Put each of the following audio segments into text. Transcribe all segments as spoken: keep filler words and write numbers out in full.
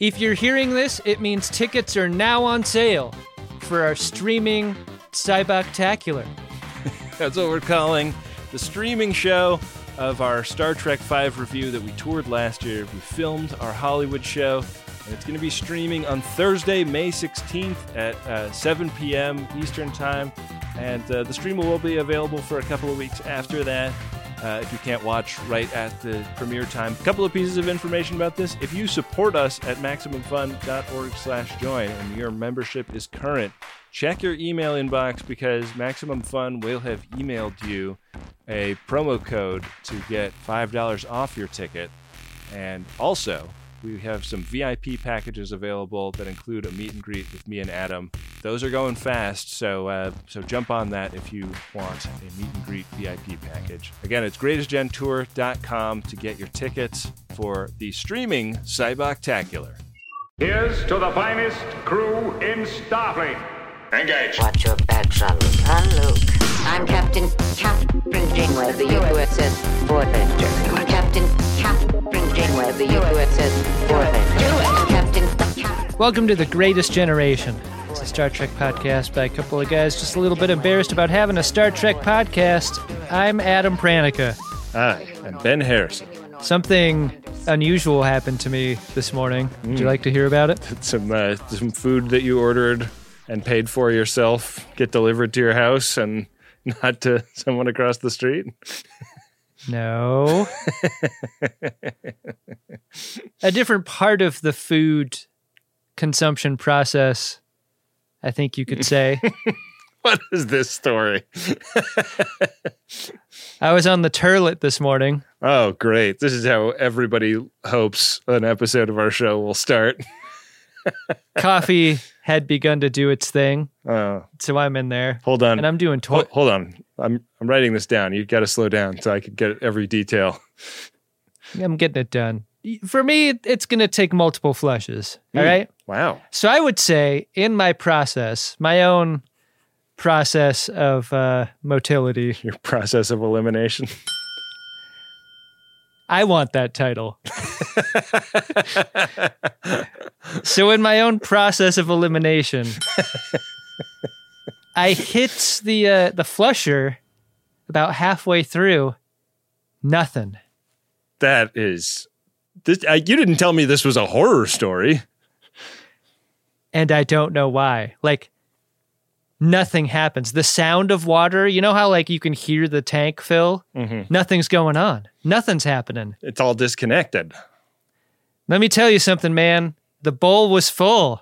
If you're hearing this, it means tickets are now on sale for our streaming Cyboctacular. That's what we're calling the streaming show of our Star Trek five review that we toured last year. We filmed our Hollywood show, and it's going to be streaming on Thursday, May sixteenth at uh, seven p.m. Eastern Time. And uh, the stream will be available for a couple of weeks after that. Uh, if you can't watch right at the premiere time. A couple of pieces of information about this. If you support us at MaximumFun.org slash join and your membership is current, check your email inbox because Maximum Fun will have emailed you a promo code to get five dollars off your ticket. And also, we have some V I P packages available that include a meet and greet with me and Adam. Those are going fast, so uh, so jump on that if you want a meet and greet V I P package. Again, it's greatest gen tour dot com to get your tickets for the streaming Cyboctacular. Here's to the finest crew in Starfleet. Engage. Watch your back, Jean-Luc. Jean-Luc. I'm Captain Captain Janeway of the U S S Voyager. Captain Captain Janeway of the U S S Voyager. Captain Captain. Welcome to The Greatest Generation. It's a Star Trek podcast by a couple of guys just a little bit embarrassed about having a Star Trek podcast. I'm Adam Pranica. Hi, I'm Ben Harrison. Something unusual happened to me this morning. Mm. Would you like to hear about it? Some uh, some food that you ordered and paid for yourself get delivered to your house and not to someone across the street? No. A different part of the food consumption process, I think you could say. What is this story? I was on the Turlet this morning. Oh, great. This is how everybody hopes an episode of our show will start. Coffee had begun to do its thing. Oh. So I'm in there. Hold on. And I'm doing toilet. Hold, hold on. I'm I'm writing this down. You've got to slow down so I could get every detail. I'm getting it done. For me, it's going to take multiple flushes. Mm. All right? Wow. So I would say in my process, my own process of uh, motility. Your process of elimination. I want that title. So in my own process of elimination, I hit the uh, the flusher about halfway through. Nothing. That is... This, uh, you didn't tell me this was a horror story. And I don't know why. Like, nothing happens. The sound of water, you know how like you can hear the tank fill? Mm-hmm. Nothing's going on. Nothing's happening. It's all disconnected. Let me tell you something, man. The bowl was full.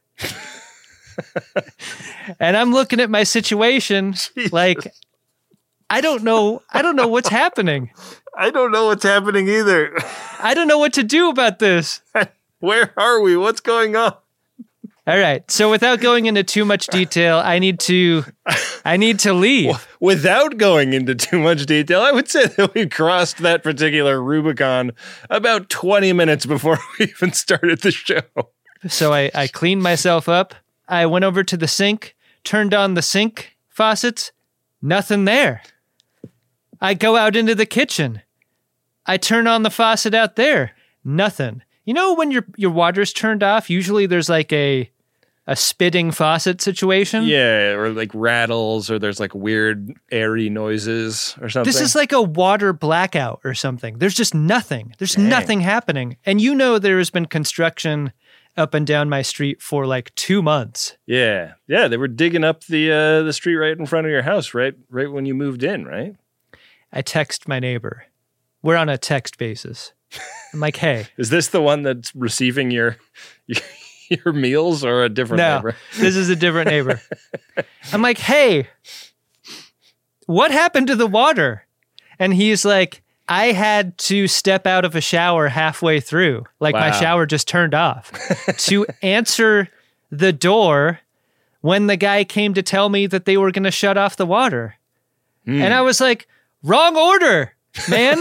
And I'm looking at my situation Jesus. Like, I don't know. I don't know what's happening. I don't know what's happening either. I don't know what to do about this. Where are we? What's going on? All right. So without going into too much detail, I need to I need to leave. Without going into too much detail, I would say that we crossed that particular Rubicon about twenty minutes before we even started the show. So I, I cleaned myself up. I went over to the sink, turned on the sink faucets. Nothing there. I go out into the kitchen. I turn on the faucet out there. Nothing. You know when your your water's turned off, usually there's like a a spitting faucet situation? Yeah, or like rattles, or there's like weird airy noises or something. This is like a water blackout or something. There's just nothing. There's Dang. nothing happening. And you know there has been construction up and down my street for like two months. Yeah. Yeah, they were digging up the uh, the street right in front of your house, right? Right when you moved in, right? I text my neighbor. We're on a text basis. I'm like, hey. Is this the one that's receiving your your, your meals or a different no, neighbor? This is a different neighbor. I'm like, hey, what happened to the water? And he's like, I had to step out of a shower halfway through. Like wow. my shower just turned off to answer the door when the guy came to tell me that they were going to shut off the water. Mm. And I was like, wrong order, man.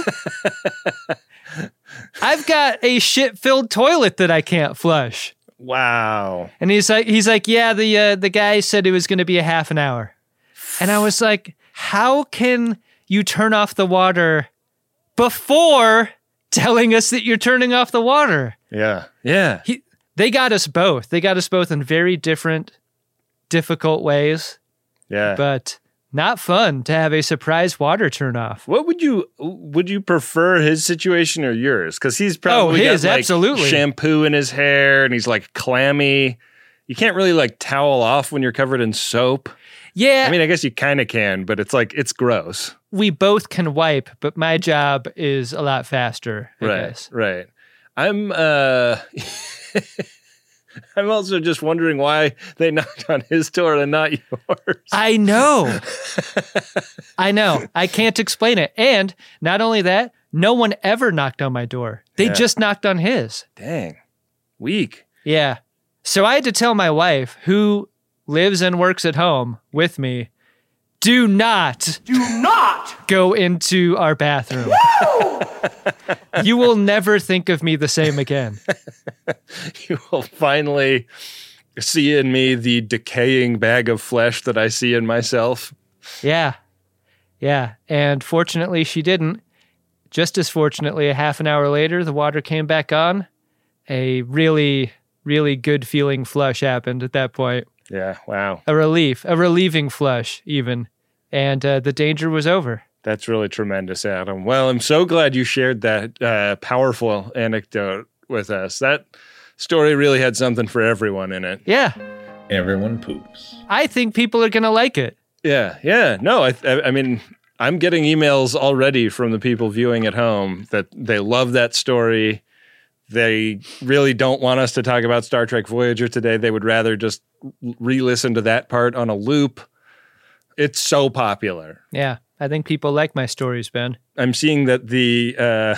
I've got a shit-filled toilet that I can't flush. Wow. And he's like, he's like, yeah, the uh, the guy said it was going to be a half an hour. And I was like, how can you turn off the water before telling us that you're turning off the water? Yeah. Yeah. He, They got us both. They got us both in very different, difficult ways. Yeah. But not fun to have a surprise water turn off. What would you would you prefer, his situation or yours? Because he's probably oh, his, got like absolutely. shampoo in his hair and he's like clammy. You can't really like towel off when you're covered in soap. Yeah. I mean, I guess you kind of can, but it's like, it's gross. We both can wipe, but my job is a lot faster, I right, guess. Right. I'm, uh, I'm also just wondering why they knocked on his door and not yours. I know. I know. I can't explain it. And not only that, no one ever knocked on my door. They Yeah. just knocked on his. Dang. Weak. Yeah. So I had to tell my wife, who lives and works at home with me, do not, Do not go into our bathroom. You will never think of me the same again. You will finally see in me the decaying bag of flesh that I see in myself. Yeah. Yeah. And fortunately, she didn't. Just as fortunately, a half an hour later, the water came back on. A really, really good feeling flush happened at that point. Yeah, wow. A relief, a relieving flush, even. And uh, the danger was over. That's really tremendous, Adam. Well, I'm so glad you shared that uh, powerful anecdote with us. That story really had something for everyone in it. Yeah. Everyone poops. I think people are going to like it. Yeah, yeah. No, I, I, I mean, I'm getting emails already from the people viewing at home that they love that story. They really don't want us to talk about Star Trek Voyager today. They would rather just re-listen to that part on a loop. It's so popular. Yeah. I think people like my stories, Ben. I'm seeing that the uh,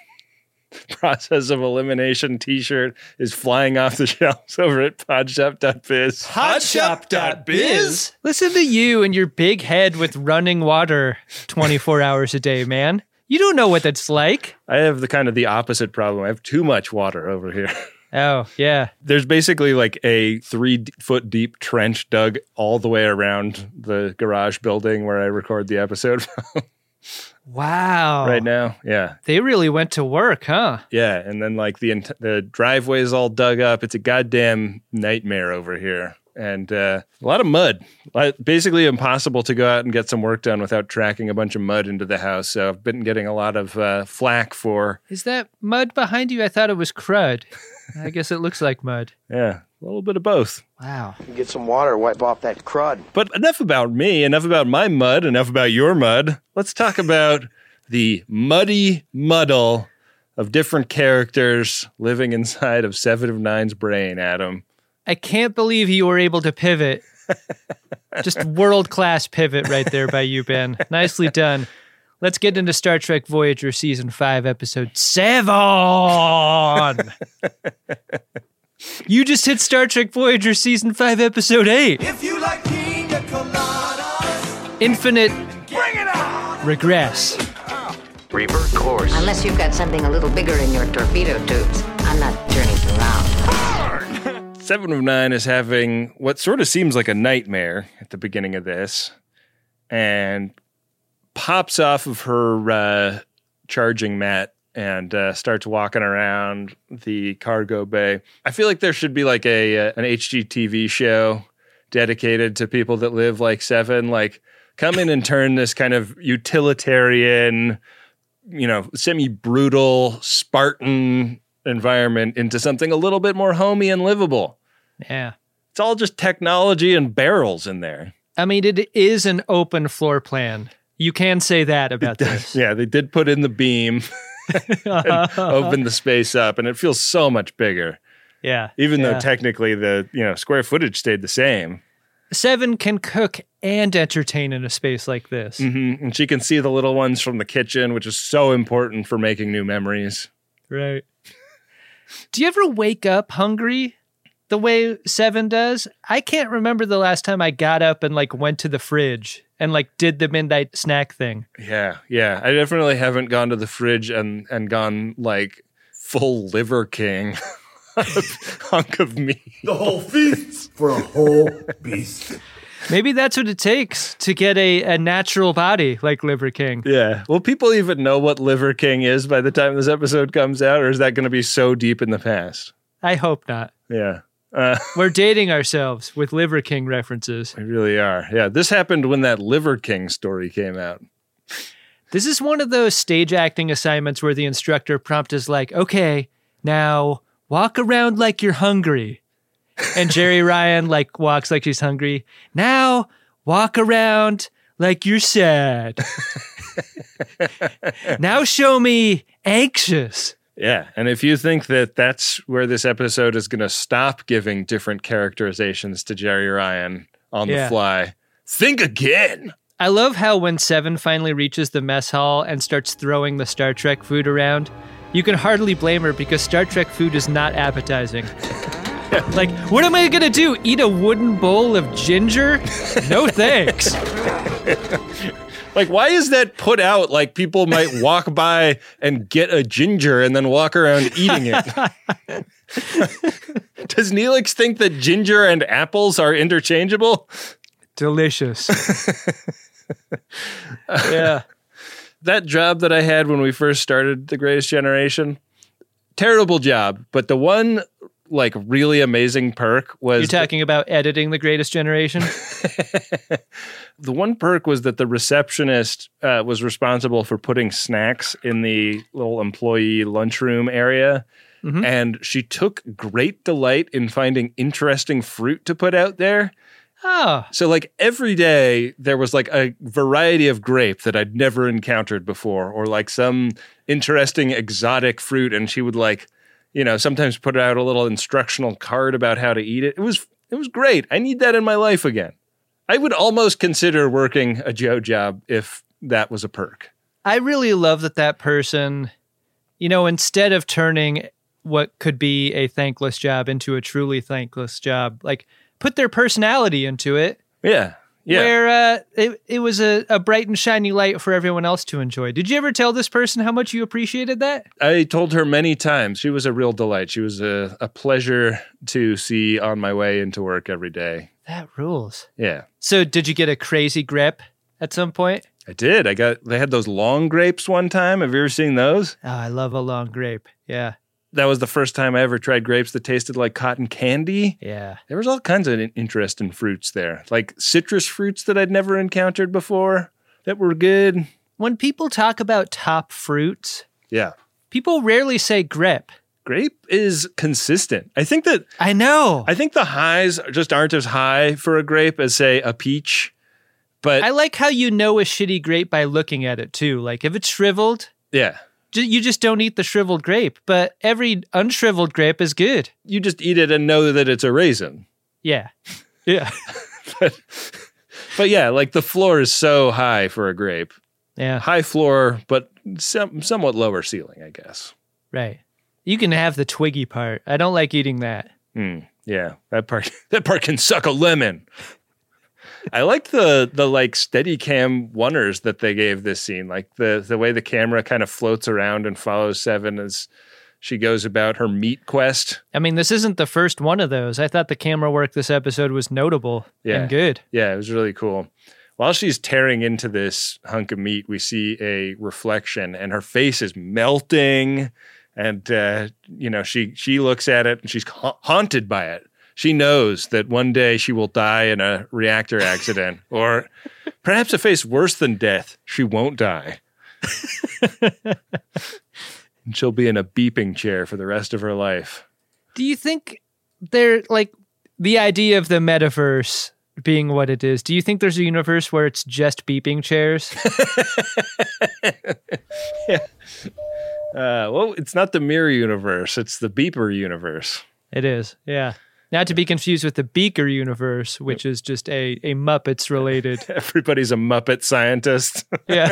Process of Elimination t-shirt is flying off the shelves over at podshop dot biz. Podshop dot biz? Listen to you and your big head with running water twenty-four hours a day, man. You don't know what that's like. I have the kind of the opposite problem. I have too much water over here. Oh, yeah. There's basically like a three d- foot deep trench dug all the way around the garage building where I record the episode from Wow. right now. Yeah. They really went to work, huh? Yeah. And then like the, ent- the driveway is all dug up. It's a goddamn nightmare over here. And uh, a lot of mud. Like, basically impossible to go out and get some work done without tracking a bunch of mud into the house. So I've been getting a lot of uh, flack for... Is that mud behind you? I thought it was crud. I guess it looks like mud. Yeah, a little bit of both. Wow. Get some water, wipe off that crud. But enough about me, enough about my mud, enough about your mud. Let's talk about the muddy muddle of different characters living inside of Seven of Nine's brain, Adam. I can't believe you were able to pivot. Just world-class pivot right there by you, Ben. Nicely done. Let's get into Star Trek Voyager Season five, Episode seven. You just hit Star Trek Voyager Season five, Episode eight. If you like pina coladas, Infinite bring it on! Regress. Revert course. Unless you've got something a little bigger in your torpedo tubes, I'm not turning around. Seven of Nine is having what sort of seems like a nightmare at the beginning of this, and pops off of her uh, charging mat and uh, starts walking around the cargo bay. I feel like there should be like a uh, an H G T V show dedicated to people that live like Seven. Like, come in and turn this kind of utilitarian, you know, semi-brutal, Spartan environment into something a little bit more homey and livable. Yeah. It's all just technology and barrels in there. I mean, it is an open floor plan. You can say that about this. Yeah, they did put in the beam and open the space up, and it feels so much bigger. Yeah. Even yeah. though technically the, you know, square footage stayed the same. Seven can cook and entertain in a space like this. Mm-hmm. And she can see the little ones from the kitchen, which is so important for making new memories. Right. Do you ever wake up hungry the way Seven does? I can't remember the last time I got up and like went to the fridge and like did the midnight snack thing. Yeah, yeah. I definitely haven't gone to the fridge and, and gone like full Liver King hunk of meat. The whole feast for a whole beast. Maybe that's what it takes to get a, a natural body like Liver King. Yeah. Will people even know what Liver King is by the time this episode comes out, or is that going to be so deep in the past? I hope not. Yeah. Uh, We're dating ourselves with Liver King references. we really are. Yeah, this happened when that Liver King story came out. This is one of those stage acting assignments where the instructor prompt is like, okay, now walk around like you're hungry. And Jerry Ryan like walks like she's hungry. Now walk around like you're sad. Now show me anxious. Yeah, and if you think that that's where this episode is going to stop giving different characterizations to Jerry Ryan on Yeah. the fly, think again. I love how when Seven finally reaches the mess hall and starts throwing the Star Trek food around, you can hardly blame her because Star Trek food is not appetizing. Like, what am I going to do? Eat a wooden bowl of ginger? No thanks. Like, why is that put out like people might walk by and get a ginger and then walk around eating it? Does Neelix think that ginger and apples are interchangeable? Delicious. Yeah. That job that I had when we first started The Greatest Generation, terrible job. But the one like really amazing perk was You're talking about editing The Greatest Generation? the one perk was that the receptionist uh, was responsible for putting snacks in the little employee lunchroom area. Mm-hmm. And she took great delight in finding interesting fruit to put out there. Oh, So like every day there was like a variety of grape that I'd never encountered before, or like some interesting exotic fruit. And she would like, you know, sometimes put out a little instructional card about how to eat it. It was, it was great. I need that in my life again. I would almost consider working a Joe job if that was a perk. I really love that that person, you know, instead of turning what could be a thankless job into a truly thankless job, like put their personality into it. Yeah. Yeah. Where uh, it, it was a, a bright and shiny light for everyone else to enjoy. Did you ever tell this person how much you appreciated that? I told her many times. She was a real delight. She was a, a pleasure to see on my way into work every day. That rules. Yeah. So did you get a crazy grip at some point? I did. I got, they had those long grapes one time. Have you ever seen those? Oh, I love a long grape. Yeah. That was the first time I ever tried grapes that tasted like cotton candy. Yeah. There was all kinds of interesting fruits there, like citrus fruits that I'd never encountered before that were good. When people talk about top fruits, Yeah. people rarely say grip. Grape is consistent. I think that, I know. I think the highs just aren't as high for a grape as, say, a peach. But I like how you know a shitty grape by looking at it too. Like if it's shriveled, yeah, ju- you just don't eat the shriveled grape. But every unshriveled grape is good. you just eat it and know that it's a raisin. Yeah. Yeah. but, but yeah, like the floor is so high for a grape. Yeah. High floor, but some, somewhat lower ceiling, I guess. Right. You can have the twiggy part. I don't like eating that. Hmm. Yeah, that part that part can suck a lemon. I like the the like Steadicam oneers that they gave this scene, like the the way the camera kind of floats around and follows Seven as she goes about her meat quest. I mean, this isn't the first one of those. I thought the camera work this episode was notable Yeah. and good. Yeah, it was really cool. While she's tearing into this hunk of meat, we see a reflection, and her face is melting. And, uh, you know, she she looks at it and she's ha- haunted by it. She knows that one day she will die in a reactor accident, or perhaps a face worse than death, she won't die. And she'll be in a beeping chair for the rest of her life. Do you think they're like the idea of the metaverse being what it is? Do you think there's a universe where it's just beeping chairs? Yeah. Uh, well, it's not the mirror universe. It's the beeper universe. It is, yeah. Not to be confused with the Beaker universe, which is just a, a Muppets related. Everybody's a Muppet scientist. Yeah.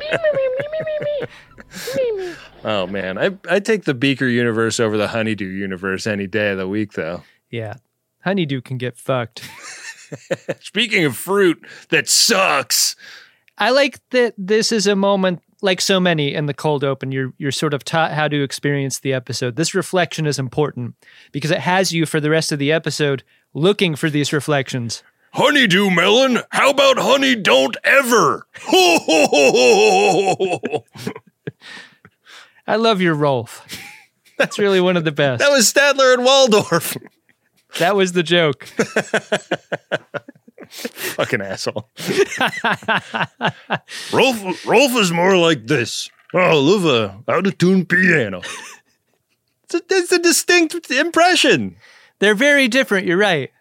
Oh, man. I, I take the Beaker universe over the Honeydew universe any day of the week, though. Yeah. Honeydew can get fucked. Speaking of fruit that sucks. I like that this is a moment, like so many in the cold open, you're you're sort of taught how to experience the episode. This reflection is important because it has you for the rest of the episode looking for these reflections. Honeydew melon? How about honey don't ever? I love your Rolf. That's really one of the best. That was Statler and Waldorf. That was the joke. Fucking asshole. Rolf, Rolf is more like this. Oh, love a out-of-tune piano. It's a, it's a distinct impression. They're very different. You're right.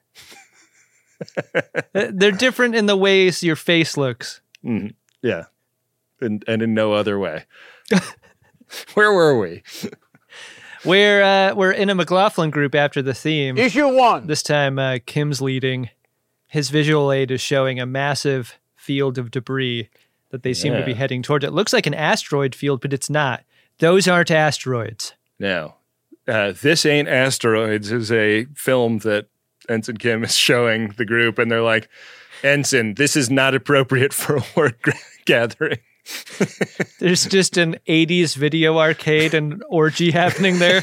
They're different in the ways your face looks. Mm, yeah. And, and in no other way. Where were we? We're, uh, we're in a McLaughlin group after the theme. Issue one. This time, uh, Kim's leading. His visual aid is showing a massive field of debris that they seem Yeah. to be heading toward. It looks like an asteroid field, but it's not. Those aren't asteroids. No. Uh, This Ain't Asteroids is a film that Ensign Kim is showing the group, and they're like, Ensign, this is not appropriate for a word gra- gathering. There's just an eighties video arcade and orgy happening there.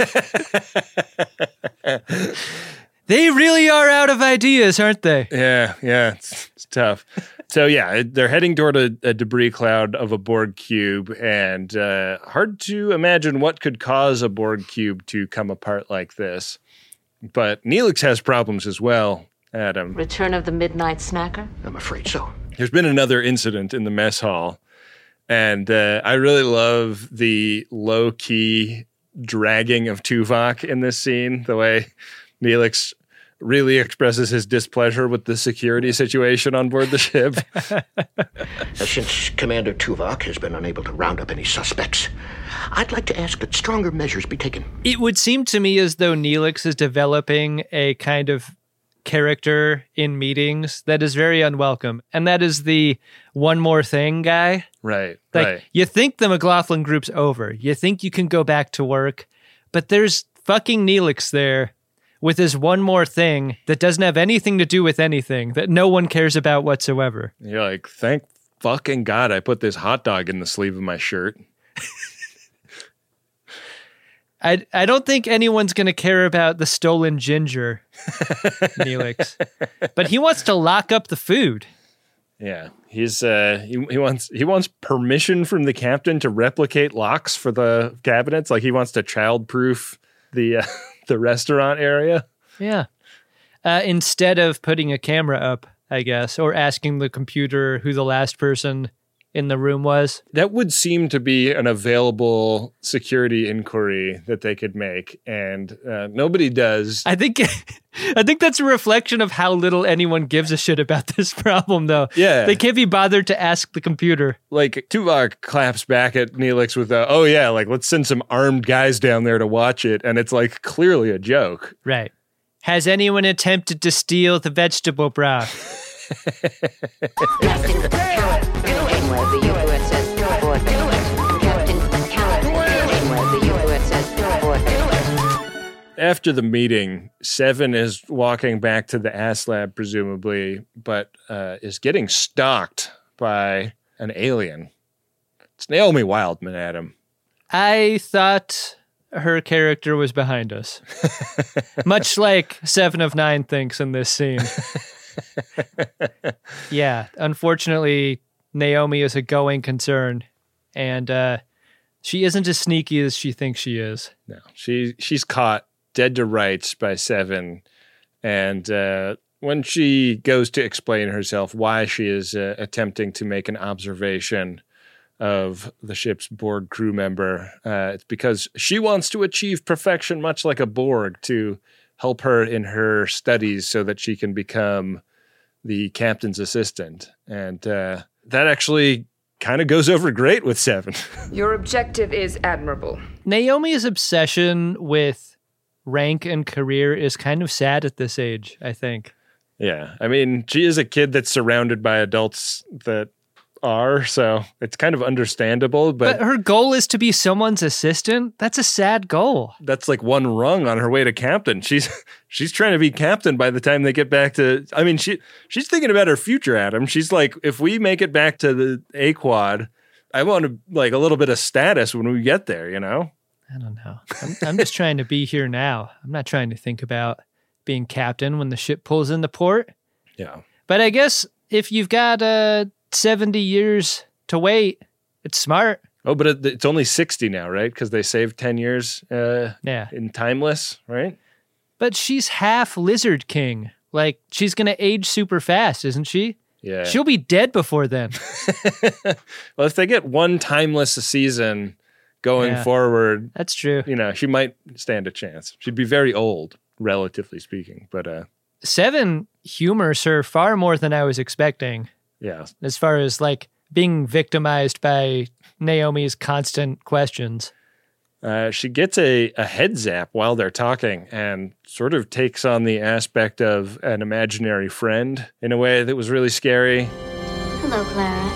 They really are out of ideas, aren't they? Yeah, yeah, it's, it's tough. So yeah, they're heading toward a, a debris cloud of a Borg cube, and uh, hard to imagine what could cause a Borg cube to come apart like this. But Neelix has problems as well, Adam. Return of the Midnight Snacker? I'm afraid so. There's been another incident in the mess hall, and uh, I really love the low-key dragging of Tuvok in this scene, the way Neelix really expresses his displeasure with the security situation on board the ship. Since Commander Tuvok has been unable to round up any suspects, I'd like to ask that stronger measures be taken. It would seem to me as though Neelix is developing a kind of character in meetings that is very unwelcome. And that is the one more thing guy. Right, Like, right. you think the McLaughlin group's over. You think you can go back to work. But there's fucking Neelix there with his one more thing that doesn't have anything to do with anything, that no one cares about whatsoever. You're like, thank fucking God I put this hot dog in the sleeve of my shirt. I, I don't think anyone's going to care about the stolen ginger, Neelix. But he wants to lock up the food. Yeah, he's uh, he, he wants he wants permission from the captain to replicate locks for the cabinets. Like he wants to childproof the uh, the restaurant area. Yeah. Uh, instead of putting a camera up, I guess, or asking the computer who the last person in the room was. That would seem to be an available security inquiry that they could make, and uh, nobody does. I think I think that's a reflection of how little anyone gives a shit about this problem, though. Yeah. They can't be bothered to ask the computer. Like, Tuvok claps back at Neelix with, a, oh yeah, like, let's send some armed guys down there to watch it, and it's, like, clearly a joke. Right. Has anyone attempted to steal the vegetable broth? Captain Janeway, the U S S Voyager. Captain Janeway, the U S S Voyager. After the meeting, Seven is walking back to the ass lab, presumably, but uh, is getting stalked by an alien. It's Naomi Wildman, Adam. I thought her character was behind us. Much like Seven of Nine thinks in this scene. Yeah, unfortunately, Naomi is a going concern, and uh, she isn't as sneaky as she thinks she is. No, she she's caught dead to rights by Seven, and uh, when she goes to explain herself why she is uh, attempting to make an observation of the ship's Borg crew member, uh, it's because she wants to achieve perfection, much like a Borg, to help her in her studies so that she can become the captain's assistant. And uh, that actually kind of goes over great with Seven. Your objective is admirable. Naomi's obsession with rank and career is kind of sad at this age, I think. Yeah. I mean, she is a kid that's surrounded by adults that are, so it's kind of understandable, but, But her goal is to be someone's assistant? That's a sad goal. that's like one rung on her way to captain. She's she's trying to be captain by the time they get back to, I mean, she she's thinking about her future, Adam. She's like, if we make it back to the A-Quad, I want to, like, a little bit of status when we get there, you know? I don't know. I'm, I'm just trying to be here now. I'm not trying to think about being captain when the ship pulls into port. Yeah. But I guess if you've got uh, seventy years to wait, it's smart. Oh, but it, it's only sixty now, right? Because they saved ten years uh, Yeah. in Timeless, right? But she's half Lizard King. Like, she's going to age super fast, isn't she? Yeah. She'll be dead before then. Well, if they get one Timeless a season going Yeah. forward, That's true. you know, she might stand a chance. She'd be very old, relatively speaking. But uh, Seven humors her far more than I was expecting, yeah. as far as like being victimized by Naomi's constant questions. Uh, she gets a, a head zap while they're talking and sort of takes on the aspect of an imaginary friend in a way that was really scary. Hello, Clara.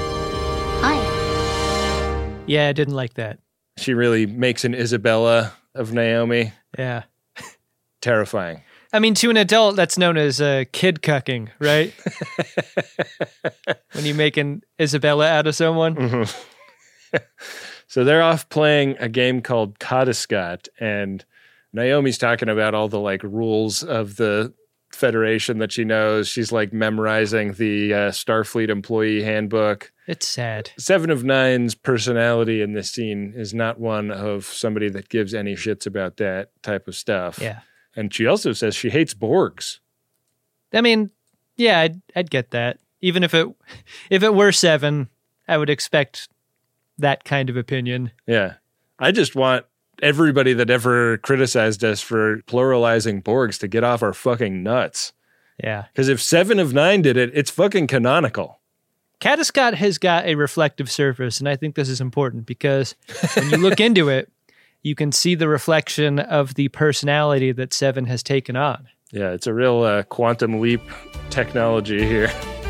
Hi. Yeah, I didn't like that. She really makes an Isabella of Naomi. Yeah. Terrifying. I mean, to an adult, that's known as uh, kid cucking, right? When you make an Isabella out of someone. Mm-hmm. So they're off playing a game called Codiscot, and Naomi's talking about all the like rules of the Federation that she knows. She's like memorizing the uh, Starfleet employee handbook. It's sad. Seven of Nine's personality in this scene is not one of somebody that gives any shits about that type of stuff. Yeah. And she also says she hates Borgs. I mean, yeah, I'd, I'd get that. Even if it if it were Seven, I would expect that kind of opinion. Yeah. I just want everybody that ever criticized us for pluralizing Borgs to get off our fucking nuts. Yeah. Because if Seven of Nine did it, it's fucking canonical. Codiscot has got a reflective surface, and I think this is important because when you look into it, you can see the reflection of the personality that Seven has taken on. Yeah, it's a real uh, quantum leap technology here.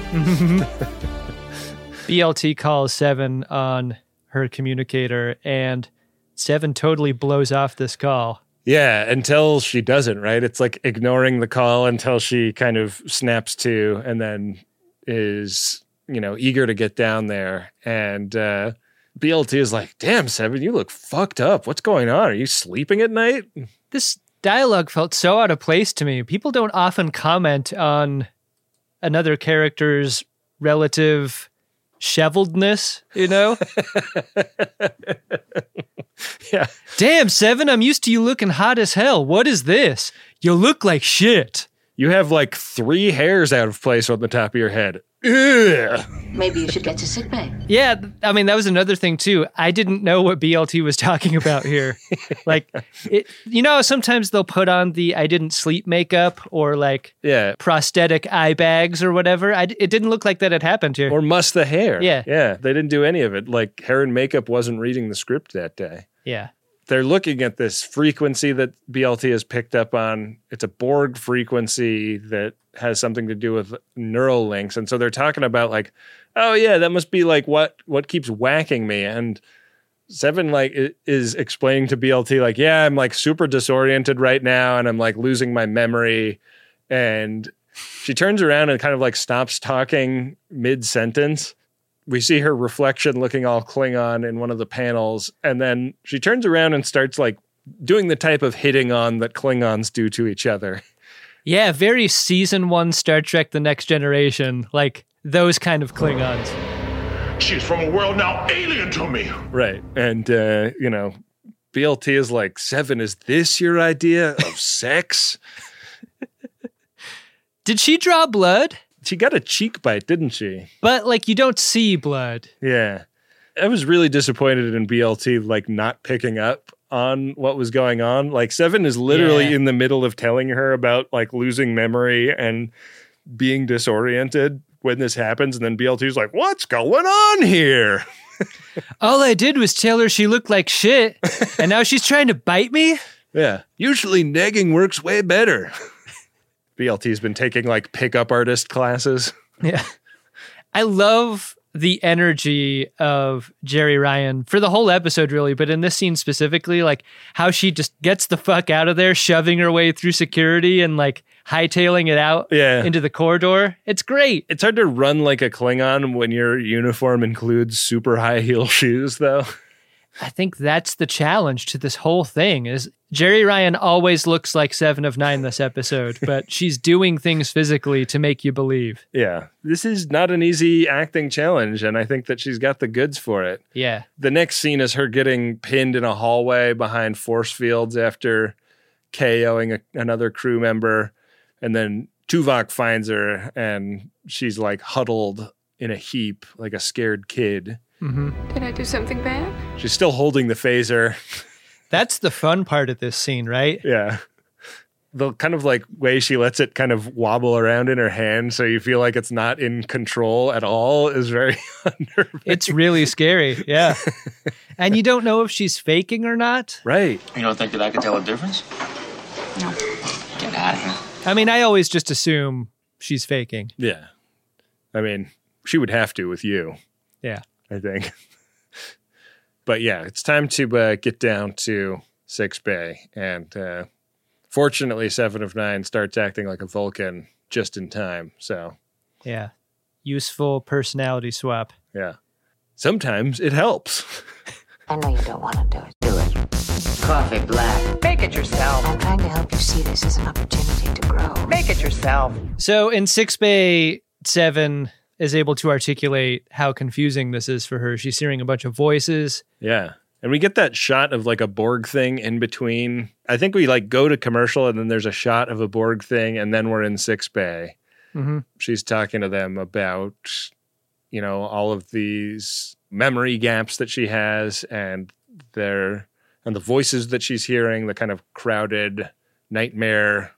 B L T calls Seven on her communicator, and Seven totally blows off this call. Yeah, until she doesn't, right? It's like ignoring the call until she kind of snaps to and then is, you know, eager to get down there. And uh, B L T is like, damn, Seven, you look fucked up. What's going on? Are you sleeping at night? This dialogue felt so out of place to me. People don't often comment on another character's relative shoveledness, you know? Yeah. Damn, Seven, I'm used to you looking hot as hell. What is this? You look like shit. You have like three hairs out of place on the top of your head. Ugh. Maybe you should get to sickbay. Yeah, I mean, that was another thing, too. I didn't know what B L T was talking about here. Like, it, you know, sometimes they'll put on the I didn't sleep makeup or like Yeah. prosthetic eye bags or whatever. I, it didn't look like that had happened here. Or muss the hair. Yeah. Yeah. They didn't do any of it. Like hair and makeup wasn't reading the script that day. Yeah. They're looking at this frequency that B L T has picked up on. It's a Borg frequency that has something to do with neural links. And so they're talking about like, oh yeah, that must be like what what keeps whacking me. And Seven like is explaining to B L T like, yeah, I'm like super disoriented right now and I'm like losing my memory. And she turns around and kind of like stops talking mid-sentence. We see her reflection looking all Klingon in one of the panels. And then she turns around and starts like doing the type of hitting on that Klingons do to each other. Yeah, very season one Star Trek The Next Generation. Like those kind of Klingons. She's from a world now alien to me. Right. And, uh, you know, B L T is like, Seven, is this your idea of sex? Did she draw blood? She got a cheek bite, didn't she? But like you don't see blood. Yeah. I was really disappointed in B L T like not picking up on what was going on. Like Seven is literally Yeah. in the middle of telling her about like losing memory and being disoriented when this happens. And then B L T's like, what's going on here? All I did was tell her she looked like shit, and now she's trying to bite me? Yeah. Usually negging works way better. B L T's been taking like pickup artist classes. Yeah. I love the energy of Jerry Ryan for the whole episode, really, but in this scene specifically, like how she just gets the fuck out of there, shoving her way through security and like hightailing it out Yeah. into the corridor. It's great. It's hard to run like a Klingon when your uniform includes super high heel shoes, though. I think that's the challenge to this whole thing is Jerry Ryan always looks like Seven of Nine this episode, but she's doing things physically to make you believe. Yeah. This is not an easy acting challenge, and I think that she's got the goods for it. Yeah. The next scene is her getting pinned in a hallway behind force fields after KOing a, another crew member, and then Tuvok finds her, and she's like huddled in a heap like a scared kid. Mm-hmm. Did I do something bad? She's still holding the phaser. That's the fun part of this scene, right? Yeah. The kind of like way she lets it kind of wobble around in her hand so you feel like it's not in control at all is very unnerving. It's really scary, yeah. And you don't know if she's faking or not. Right. You don't think that I could tell a difference? No. Get out of here. I mean, I always just assume she's faking. Yeah. I mean, she would have to with you. Yeah. I think. But yeah, it's time to uh, get down to Six Bay. And uh, fortunately, Seven of Nine starts acting like a Vulcan just in time. So, yeah. Useful personality swap. Yeah. Sometimes it helps. I know you don't want to do it. Do it. Coffee black. Make it yourself. I'm trying to help you see this as an opportunity to grow. Make it yourself. So in Six Bay, Seven is able to articulate how confusing this is for her. She's hearing a bunch of voices. Yeah. And we get that shot of like a Borg thing in between. I think we like go to commercial and then there's a shot of a Borg thing and then we're in Six Bay. Mm-hmm. She's talking to them about, you know, all of these memory gaps that she has and their and the voices that she's hearing, the kind of crowded nightmare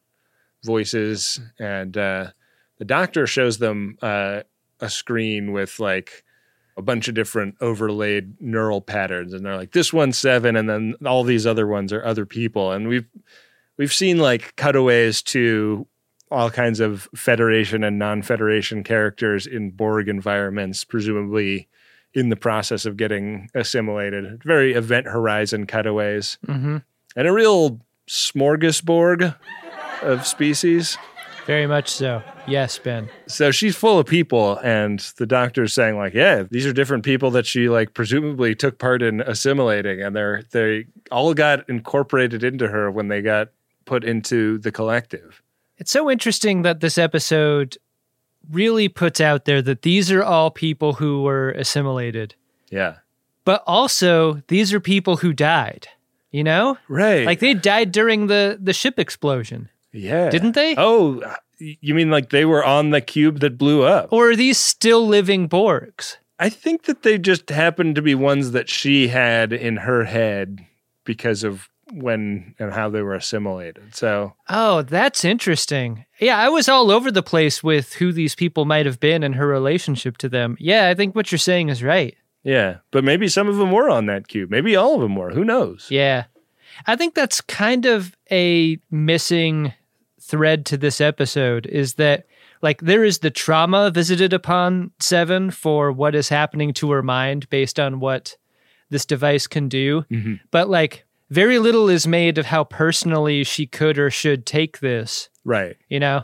voices. And uh, the doctor shows them uh, a screen with like a bunch of different overlaid neural patterns. And they're like, this one's Seven. And then all these other ones are other people. And we've, we've seen like cutaways to all kinds of Federation and non-Federation characters in Borg environments, presumably in the process of getting assimilated. Very Event Horizon cutaways. Mm-hmm. And a real smorgasbord of species. Very much so. Yes, Ben. So she's full of people, and the doctor's saying, like, yeah, these are different people that she, like, presumably took part in assimilating, and they're they all got incorporated into her when they got put into the collective. It's so interesting that this episode really puts out there that these are all people who were assimilated. Yeah. But also, these are people who died, you know? Right. Like, they died during the, the ship explosion. Yeah. Didn't they? Oh, you mean like they were on the cube that blew up? Or are these still living Borgs? I think that they just happened to be ones that she had in her head because of when and how they were assimilated. So, oh, that's interesting. Yeah, I was all over the place with who these people might have been and her relationship to them. Yeah, I think what you're saying is right. Yeah, but maybe some of them were on that cube. Maybe all of them were. Who knows? Yeah. I think that's kind of a missing thread to this episode is that, like, there is the trauma visited upon Seven for what is happening to her mind based on what this device can do. Mm-hmm. But, like, very little is made of how personally she could or should take this. Right. You know?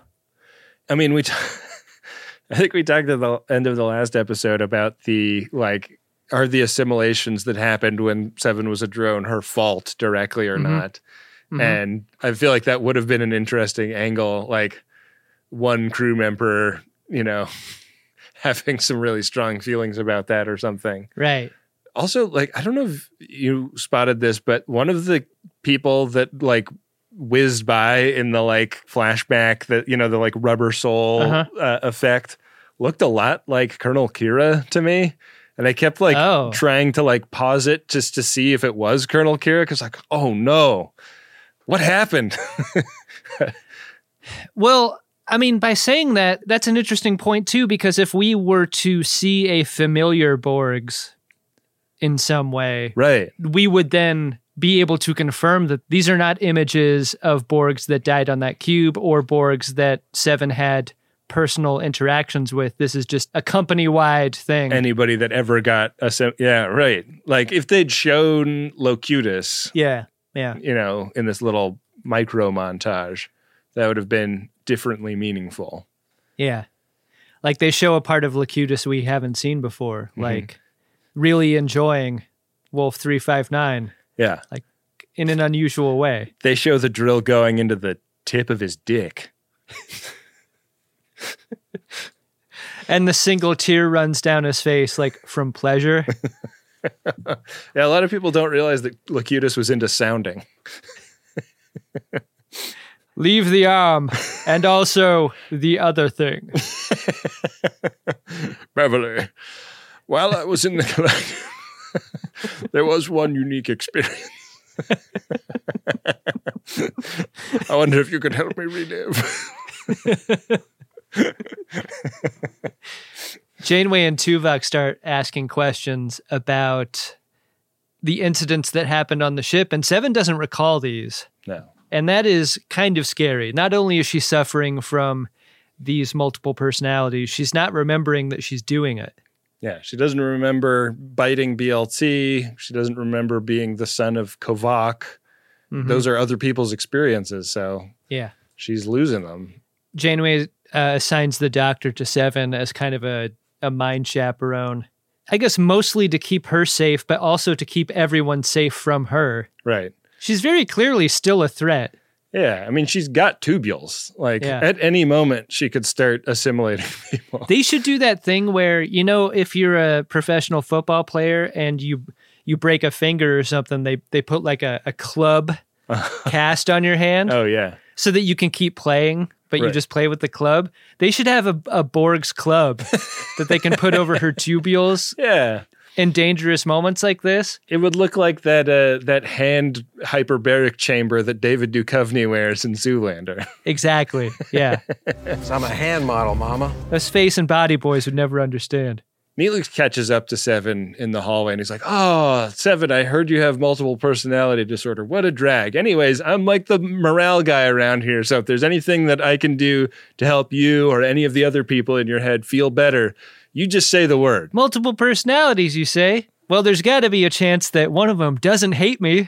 I mean, we, t- I think we talked at the end of the last episode about the, like, are the assimilations that happened when Seven was a drone her fault directly or Mm-hmm. not? Mm-hmm. And I feel like that would have been an interesting angle, like one crew member, you know, having some really strong feelings about that or something. Right. Also, like, I don't know if you spotted this, but one of the people that like whizzed by in the like flashback that, you know, the like rubber soul Uh-huh. uh, effect looked a lot like Colonel Kira to me. And I kept like Oh. trying to like pause it just to see if it was Colonel Kira. Cause like, oh no, what happened? Well, I mean, by saying that, that's an interesting point too, because if we were to see a familiar Borgs in some way, Right. we would then be able to confirm that these are not images of Borgs that died on that cube or Borgs that Seven had personal interactions with. This is just a company-wide thing. Anybody that ever got a, sim- yeah, right. Like if they'd shown Locutus, yeah, yeah. you know, in this little micro montage, that would have been differently meaningful. Yeah. Like they show a part of Locutus we haven't seen before, Mm-hmm. like really enjoying Wolf three five nine. Yeah. Like in an unusual way. They show the drill going into the tip of his dick. And the single tear runs down his face, like from pleasure. Yeah, a lot of people don't realize that Locutus was into sounding. Leave the arm, and also the other thing. Beverly, while I was in the collective, there was one unique experience. I wonder if you could help me relive. Janeway and Tuvok start asking questions about the incidents that happened on the ship, and Seven doesn't recall these. No. And that is kind of scary. Not only is she suffering from these multiple personalities, she's not remembering that she's doing it. Yeah, she doesn't remember biting B L T. She doesn't remember being the son of Kovak. Mm-hmm. Those are other people's experiences, so yeah, she's losing them. Janeway uh, assigns the Doctor to Seven as kind of a, a mind chaperone. I guess mostly to keep her safe, but also to keep everyone safe from her. Right. She's very clearly still a threat. Yeah, I mean, she's got tubules. Like, yeah. At any moment, she could start assimilating people. They should do that thing where, you know, if you're a professional football player and you you break a finger or something, they, they put like a, a club cast on your hand. Oh, yeah. So that you can keep playing, but right. you just play with the club. They should have a, a Borg's club that they can put over her tubules. Yeah. In dangerous moments like this. It would look like that uh, that hand hyperbaric chamber that David Duchovny wears in Zoolander. Exactly, yeah. I'm a hand model, mama. Us face and body boys would never understand. Neelix catches up to Seven in the hallway, and he's like, oh, Seven, I heard you have multiple personality disorder. What a drag. Anyways, I'm like the morale guy around here, so if there's anything that I can do to help you or any of the other people in your head feel better, you just say the word. Multiple personalities, you say? Well, there's got to be a chance that one of them doesn't hate me.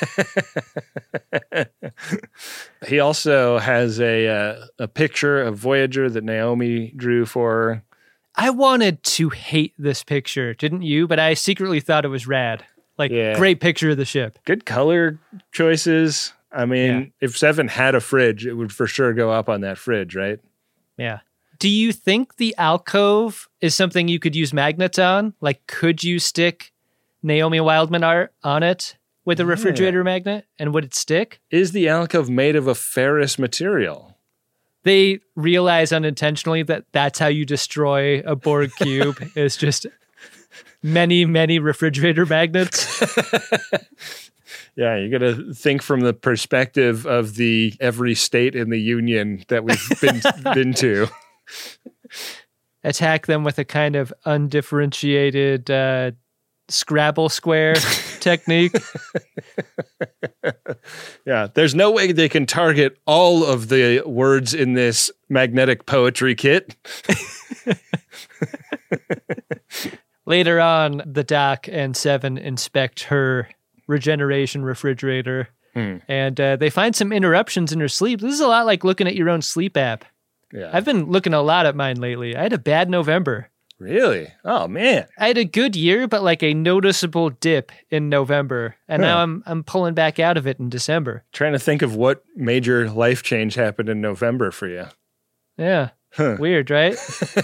He also has a uh, a picture of Voyager that Naomi drew for her. I wanted to hate this picture, didn't you? But I secretly thought it was rad. Like, yeah. Great picture of the ship. Good color choices. I mean, yeah. If Seven had a fridge, it would for sure go up on that fridge, right? Yeah. Do you think the alcove is something you could use magnets on? Like, could you stick Naomi Wildman art on it with a refrigerator yeah. magnet, and would it stick? Is the alcove made of a ferrous material? They realize unintentionally that that's how you destroy a Borg cube, is just many, many refrigerator magnets. Yeah, you got to think from the perspective of the every state in the Union that we've been been to. Attack them with a kind of undifferentiated uh, Scrabble square technique. Yeah, there's no way they can target all of the words in this magnetic poetry kit. Later on, the Doc and Seven inspect her regeneration refrigerator, hmm. and uh, they find some interruptions in her sleep. This is a lot like looking at your own sleep app. Yeah. I've been looking a lot at mine lately. I had a bad November. Really? Oh, man. I had a good year, but like a noticeable dip in November. And huh. now I'm I'm pulling back out of it in December. Trying to think of what major life change happened in November for you. Yeah. Huh. Weird, right?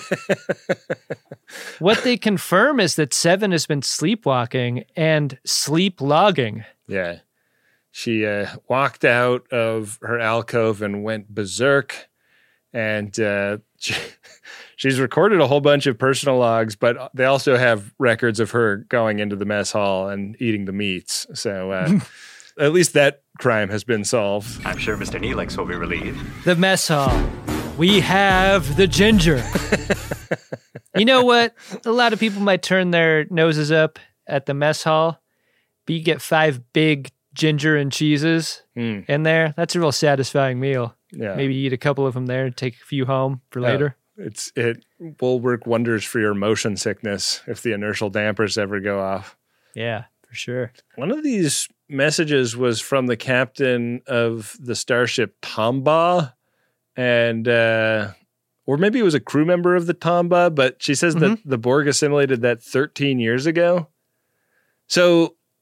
What they confirm is that Seven has been sleepwalking and sleep logging. Yeah. She uh, walked out of her alcove and went berserk. And uh, she, she's recorded a whole bunch of personal logs, but they also have records of her going into the mess hall and eating the meats. So uh, at least that crime has been solved. I'm sure Mister Neelix will be relieved. The mess hall. We have the ginger. You know what? A lot of people might turn their noses up at the mess hall, but you get five big ginger and cheeses mm. in there. That's a real satisfying meal. Yeah. Maybe eat a couple of them there and take a few home for later. Yeah. It's it will work wonders for your motion sickness if the inertial dampers ever go off. Yeah, for sure. One of these messages was from the captain of the starship Tombaugh, and uh, or maybe it was a crew member of the Tombaugh, but she says mm-hmm. that the Borg assimilated that thirteen years ago. So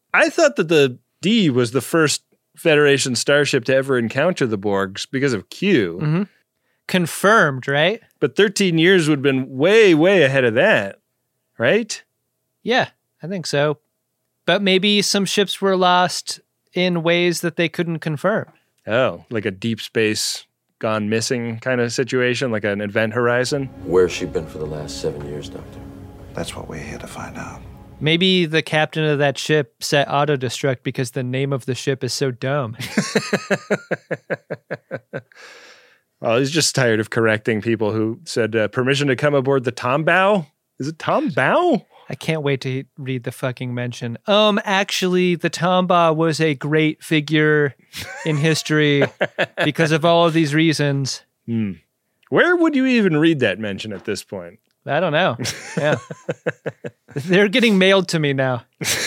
I thought that the D was the first Federation starship to ever encounter the Borgs because of Q. Mm-hmm. Confirmed, right? But thirteen years would have been way, way ahead of that, right? Yeah, I think so. But maybe some ships were lost in ways that they couldn't confirm. Oh, like a deep space gone missing kind of situation, like an event horizon? Where's she been for the last seven years, Doctor? That's what we're here to find out. Maybe the captain of that ship set auto-destruct because the name of the ship is so dumb. Well, he's just tired of correcting people who said uh, permission to come aboard the Tombow. Is it Tombow? I can't wait to read the fucking mention. Um, actually, the Tombow was a great figure in history because of all of these reasons. Hmm. Where would you even read that mention at this point? I don't know. Yeah. They're getting mailed to me now.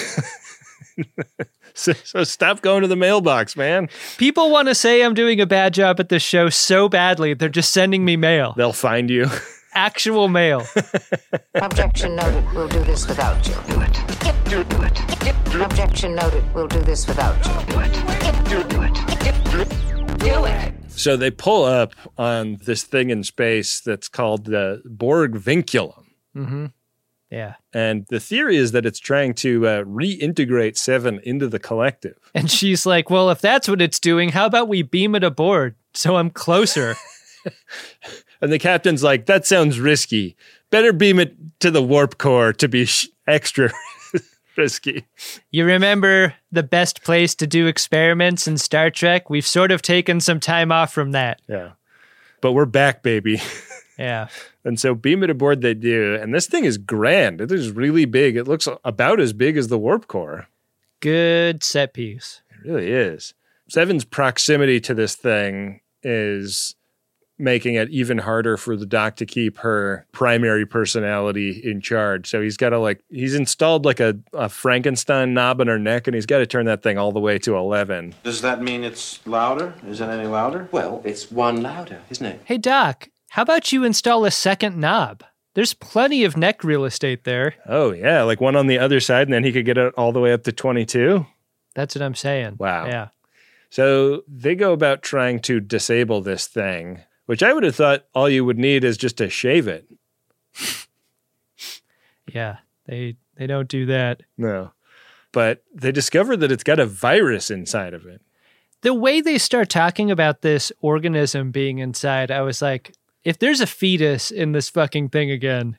so, so stop going to the mailbox, man. People want to say I'm doing a bad job at this show so badly, they're just sending me mail. They'll find you. Actual mail. Objection noted. We'll do this without you. Do it. Do, do it. Objection noted. We'll do this without you. Do it. Do, do it. Do it. So they pull up on this thing in space that's called the Borg Vinculum. Mm-hmm. Yeah. And the theory is that it's trying to uh, reintegrate Seven into the collective. And she's like, well, if that's what it's doing, how about we beam it aboard so I'm closer? And the captain's like, that sounds risky. Better beam it to the warp core to be sh- extra risky. You remember the best place to do experiments in Star Trek? We've sort of taken some time off from that. Yeah. But we're back, baby. Yeah. And so beam it aboard they do. And this thing is grand. It is really big. It looks about as big as the warp core. Good set piece. It really is. Seven's proximity to this thing is making it even harder for the doc to keep her primary personality in charge. So he's got to like, he's installed like a, a Frankenstein knob on her neck, and he's got to turn that thing all the way to eleven. Does that mean it's louder? Is it any louder? Well, it's one louder, isn't it? Hey, Doc, how about you install a second knob? There's plenty of neck real estate there. Oh, yeah, like one on the other side, and then he could get it all the way up to twenty-two? That's what I'm saying. Wow. Yeah. So they go about trying to disable this thing, which I would have thought all you would need is just to shave it. Yeah, they they don't do that. No. But they discover that it's got a virus inside of it. The way they start talking about this organism being inside, I was like, if there's a fetus in this fucking thing again,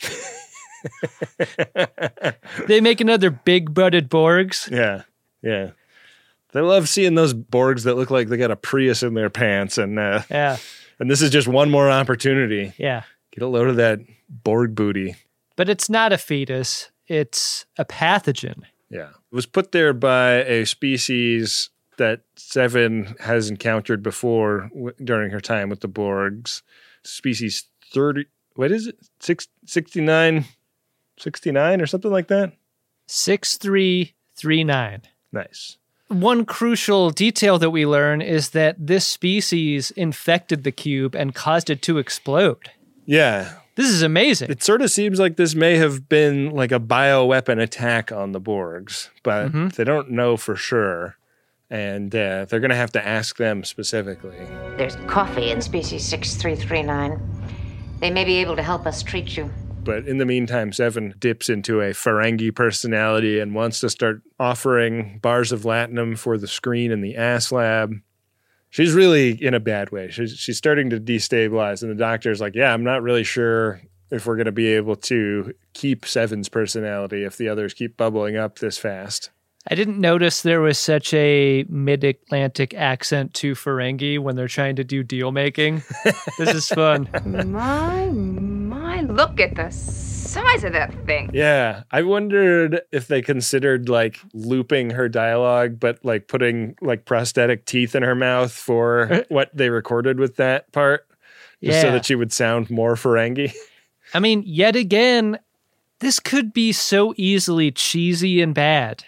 they make another big-butted Borgs. Yeah, yeah. They love seeing those Borgs that look like they got a Prius in their pants. And uh, yeah. And this is just one more opportunity. Yeah. Get a load of that Borg booty. But it's not a fetus. It's a pathogen. Yeah. It was put there by a species that Seven has encountered before w- during her time with the Borgs. Species thirty, what is it? Six, sixty-nine, sixty-nine or something like that? six three three nine. Nice. One crucial detail that we learn is that this species infected the cube and caused it to explode. Yeah. This is amazing. It sort of seems like this may have been like a bioweapon attack on the Borgs, but mm-hmm. they don't know for sure. And uh, they're going to have to ask them specifically. There's coffee in species six three three nine. They may be able to help us treat you. But in the meantime, Seven dips into a Ferengi personality and wants to start offering bars of latinum for the screen in the ass lab. She's really in a bad way. She's, she's starting to destabilize. And the doctor's like, yeah, I'm not really sure if we're going to be able to keep Seven's personality if the others keep bubbling up this fast. I didn't notice there was such a mid-Atlantic accent to Ferengi when they're trying to do deal making. This is fun. My, my, look at the size of that thing. Yeah, I wondered if they considered like looping her dialogue, but like putting like prosthetic teeth in her mouth for what they recorded with that part, just yeah. so that she would sound more Ferengi. I mean, yet again, this could be so easily cheesy and bad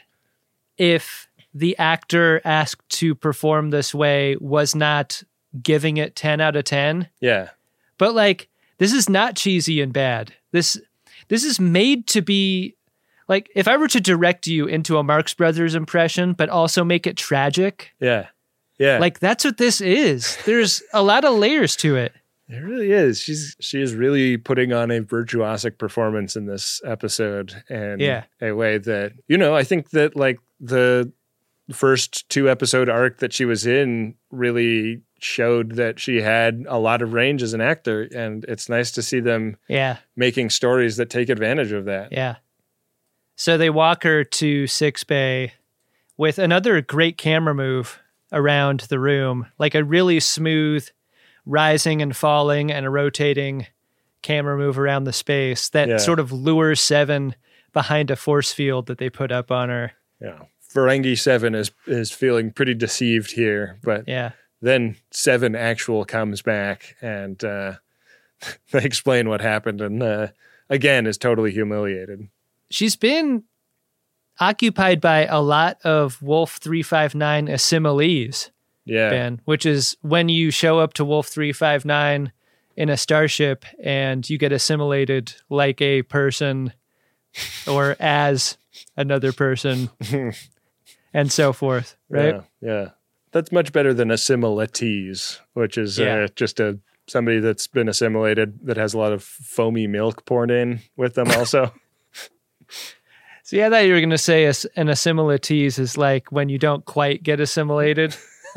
if the actor asked to perform this way was not giving it ten out of ten. Yeah. But like, this is not cheesy and bad. This this is made to be Like, if I were to direct you into a Marx Brothers impression, but also make it tragic. Yeah. Yeah. Like, that's what this is. There's a lot of layers to it. It really is. She's she is really putting on a virtuosic performance in this episode, and yeah. a way that, you know, I think that like the first two episode arc that she was in really showed that she had a lot of range as an actor, and it's nice to see them yeah. making stories that take advantage of that. Yeah. So they walk her to sickbay with another great camera move around the room, like a really smooth rising and falling and a rotating camera move around the space that yeah. sort of lures Seven behind a force field that they put up on her. Yeah. Ferengi Seven is is feeling pretty deceived here, but yeah. then Seven actual comes back and uh, they explain what happened, and uh, again is totally humiliated. She's been occupied by a lot of Wolf three five nine assimilees. Yeah. Ben, which is when you show up to Wolf three five nine in a starship and you get assimilated like a person or as another person and so forth, right? Yeah, yeah. That's much better than assimilatees, which is Yeah. uh, just a somebody that's been assimilated that has a lot of foamy milk poured in with them also. So yeah, I thought you were going to say a, an assimilatees is like when you don't quite get assimilated.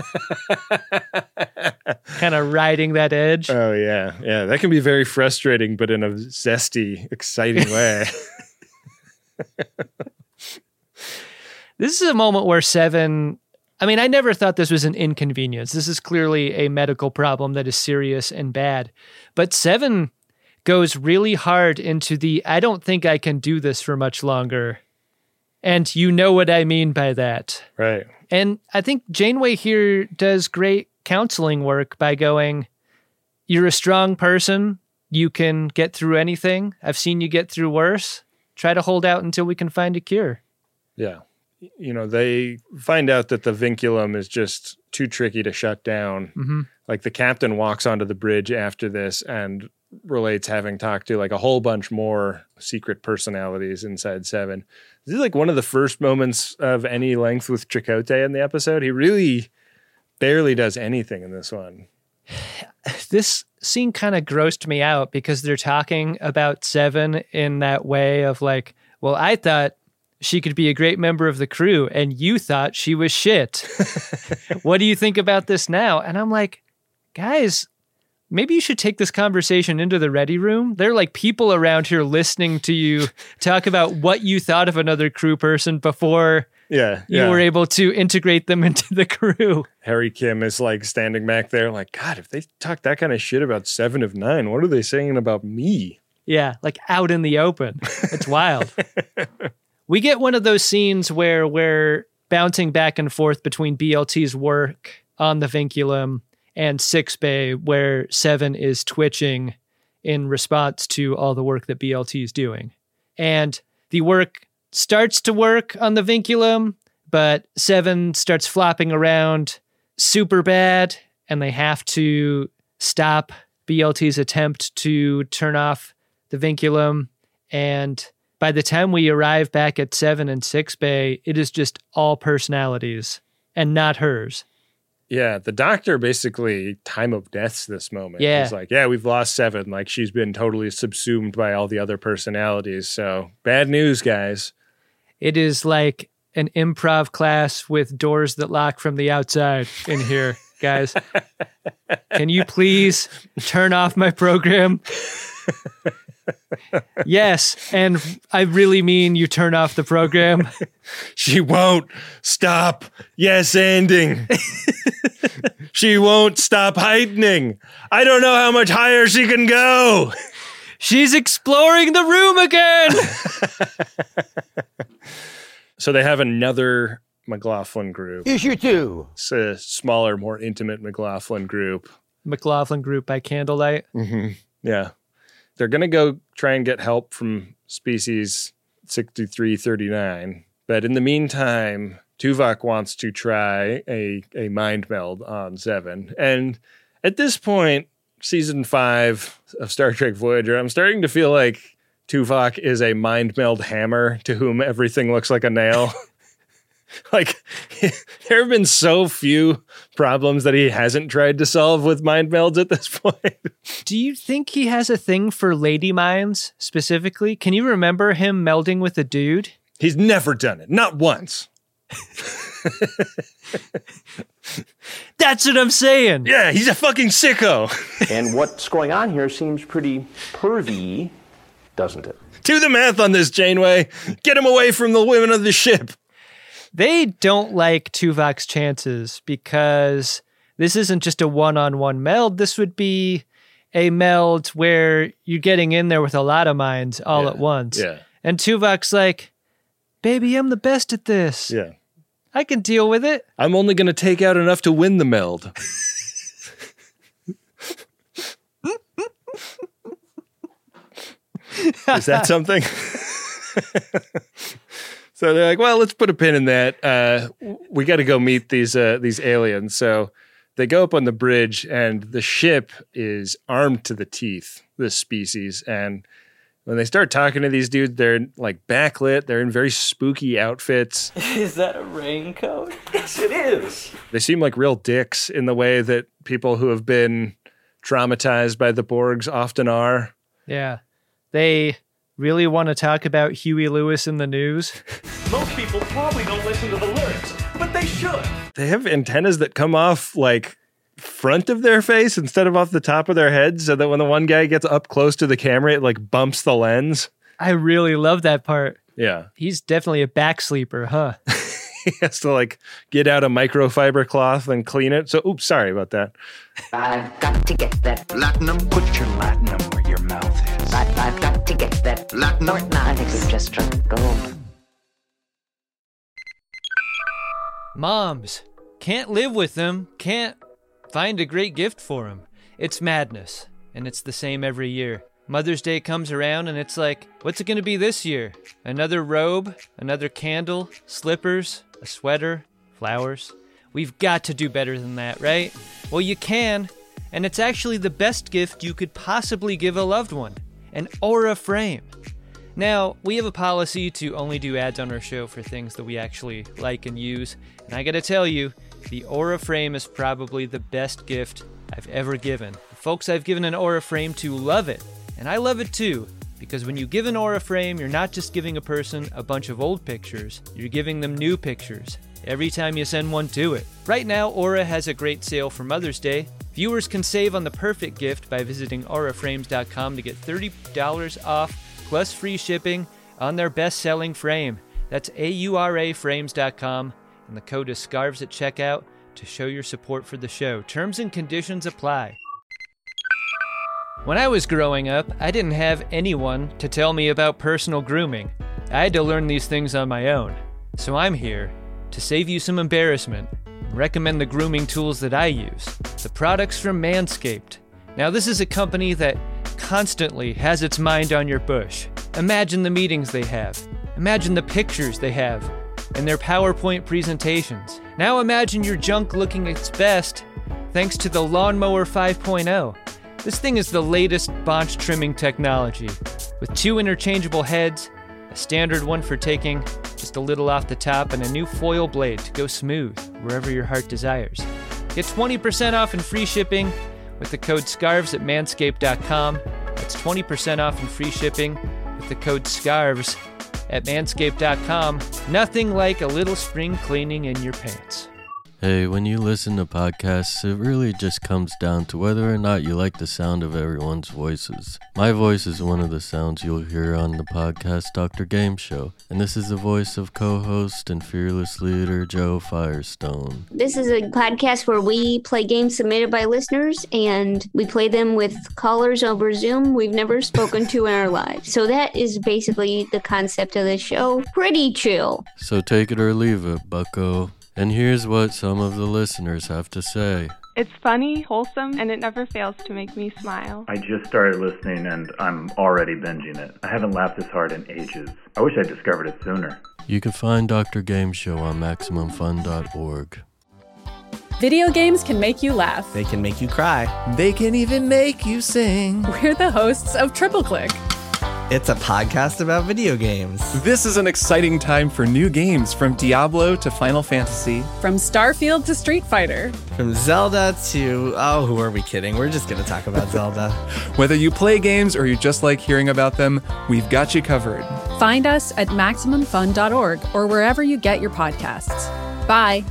Kind of riding that edge. Oh, yeah. Yeah, that can be very frustrating, but in a zesty, exciting way. This is a moment where Seven... I mean, I never thought this was an inconvenience. This is clearly a medical problem that is serious and bad. But Seven goes really hard into the, I don't think I can do this for much longer. And you know what I mean by that. Right. And I think Janeway here does great counseling work by going, you're a strong person. You can get through anything. I've seen you get through worse. Try to hold out until we can find a cure. Yeah. You know, they find out that the vinculum is just too tricky to shut down. Mm-hmm. Like the captain walks onto the bridge after this and relates having talked to like a whole bunch more secret personalities inside Seven. This is like one of the first moments of any length with Chakotay in the episode. He really barely does anything in this one. This scene kind of grossed me out because they're talking about Seven in that way of like, well, I thought she could be a great member of the crew and you thought she was shit. What do you think about this now? And I'm like, guys, maybe you should take this conversation into the ready room. There are like people around here listening to you talk about what you thought of another crew person before yeah, you yeah. were able to integrate them into the crew. Harry Kim is like standing back there like, God, if they talk that kind of shit about Seven of Nine, what are they saying about me? Yeah, like out in the open. It's wild. We get one of those scenes where we're bouncing back and forth between B L T's work on the vinculum and sickbay, where Seven is twitching in response to all the work that B L T is doing. And the work starts to work on the vinculum, but Seven starts flopping around super bad, and they have to stop B L T's attempt to turn off the vinculum. And by the time we arrive back at Seven and sickbay, it is just all personalities and not hers. Yeah, the doctor basically time of deaths this moment. Yeah. He's like, yeah, we've lost Seven. Like, she's been totally subsumed by all the other personalities. So, bad news, guys. It is like an improv class with doors that lock from the outside in here, guys. Can you please turn off my program? Yes, and I really mean you turn off the program. She won't stop yes-anding. She won't stop heightening. I don't know how much higher she can go. She's exploring the room again. So they have another McLaughlin group. Issue two. It's a smaller, more intimate McLaughlin group. McLaughlin group by candlelight. Mm-hmm. Yeah. They're going to go try and get help from species sixty-three thirty-nine. But in the meantime, Tuvok wants to try a, a mind meld on Seven. And at this point, season five of Star Trek Voyager, I'm starting to feel like Tuvok is a mind meld hammer to whom everything looks like a nail. Like, there have been so few problems that he hasn't tried to solve with mind melds at this point. Do you think he has a thing for lady minds specifically? Can you remember him melding with a dude? He's never done it. Not once. That's what I'm saying. Yeah, he's a fucking sicko. And what's going on here seems pretty pervy, doesn't it? Do the math on this, Janeway. Get him away from the women of the ship. They don't like Tuvok's chances because this isn't just a one-on-one meld. This would be a meld where you're getting in there with a lot of minds all yeah. at once. Yeah. And Tuvok's like, baby, I'm the best at this. Yeah. I can deal with it. I'm only going to take out enough to win the meld. Is that something? So they're like, well, let's put a pin in that. Uh, we got to go meet these uh, these aliens. So they go up on the bridge, and the ship is armed to the teeth, this species. And when they start talking to these dudes, they're like backlit. They're in very spooky outfits. Is that a raincoat? Yes, it is. They seem like real dicks in the way that people who have been traumatized by the Borgs often are. Yeah. They really want to talk about Huey Lewis in the news. Most people probably don't listen to the lyrics, but they should. They have antennas that come off like front of their face instead of off the top of their head, so that when the one guy gets up close to the camera, it like bumps the lens. I really love that part. Yeah. He's definitely a back sleeper, huh? He has to like get out a microfiber cloth and clean it. So, oops, sorry about that. I've got to get that Latinum. Put your Latinum where your mouth is. I've, I've got to get that Latinum. Or not, I think we've just struck gold. Moms can't live with them, can't find a great gift for them. It's madness, and it's the same every year. Mother's Day comes around, and it's like, what's it going to be this year? Another robe, another candle, slippers, a sweater, flowers. We've got to do better than that, right? Well, you can, and it's actually the best gift you could possibly give a loved one, an Aura frame. Now, we have a policy to only do ads on our show for things that we actually like and use, and I gotta tell you, the Aura frame is probably the best gift I've ever given. The folks I've given an Aura frame to love it, and I love it too, because when you give an Aura frame, you're not just giving a person a bunch of old pictures, you're giving them new pictures every time you send one to it. Right now, Aura has a great sale for Mother's Day. Viewers can save on the perfect gift by visiting aura frames dot com to get thirty dollars off plus free shipping on their best-selling frame. That's A U R A frames dot com, and the code is SCARVES at checkout to show your support for the show. Terms and conditions apply. When I was growing up, I didn't have anyone to tell me about personal grooming. I had to learn these things on my own. So I'm here to save you some embarrassment and recommend the grooming tools that I use, the products from Manscaped. Now, this is a company that constantly has its mind on your bush. Imagine the meetings they have. Imagine the pictures they have and their PowerPoint presentations. Now imagine your junk looking its best thanks to the Lawnmower five point oh. This thing is the latest bonch trimming technology with two interchangeable heads, a standard one for taking just a little off the top, and a new foil blade to go smooth wherever your heart desires. Get twenty percent off and free shipping with the code SCARVES at manscaped dot com. That's twenty percent off and free shipping with the code SCARVES at manscaped dot com. Nothing like a little spring cleaning in your pants. Hey, when you listen to podcasts, it really just comes down to whether or not you like the sound of everyone's voices. My voice is one of the sounds you'll hear on the podcast Doctor Game Show, and this is the voice of co-host and fearless leader Joe Firestone. This is a podcast where we play games submitted by listeners, and we play them with callers over Zoom we've never spoken to in our lives. So that is basically the concept of the show. Pretty chill. So take it or leave it, bucko. And here's what some of the listeners have to say. It's funny, wholesome, and it never fails to make me smile. I just started listening and I'm already binging it. I haven't laughed this hard in ages. I wish I discovered it sooner. You can find Doctor Game Show on maximum fun dot org. Video games can make you laugh. They can make you cry. They can even make you sing. We're the hosts of Triple Click. It's a podcast about video games. This is an exciting time for new games, from Diablo to Final Fantasy. From Starfield to Street Fighter. From Zelda to, oh, who are we kidding? We're just going to talk about Zelda. Whether you play games or you just like hearing about them, we've got you covered. Find us at Maximum Fun dot org or wherever you get your podcasts. Bye.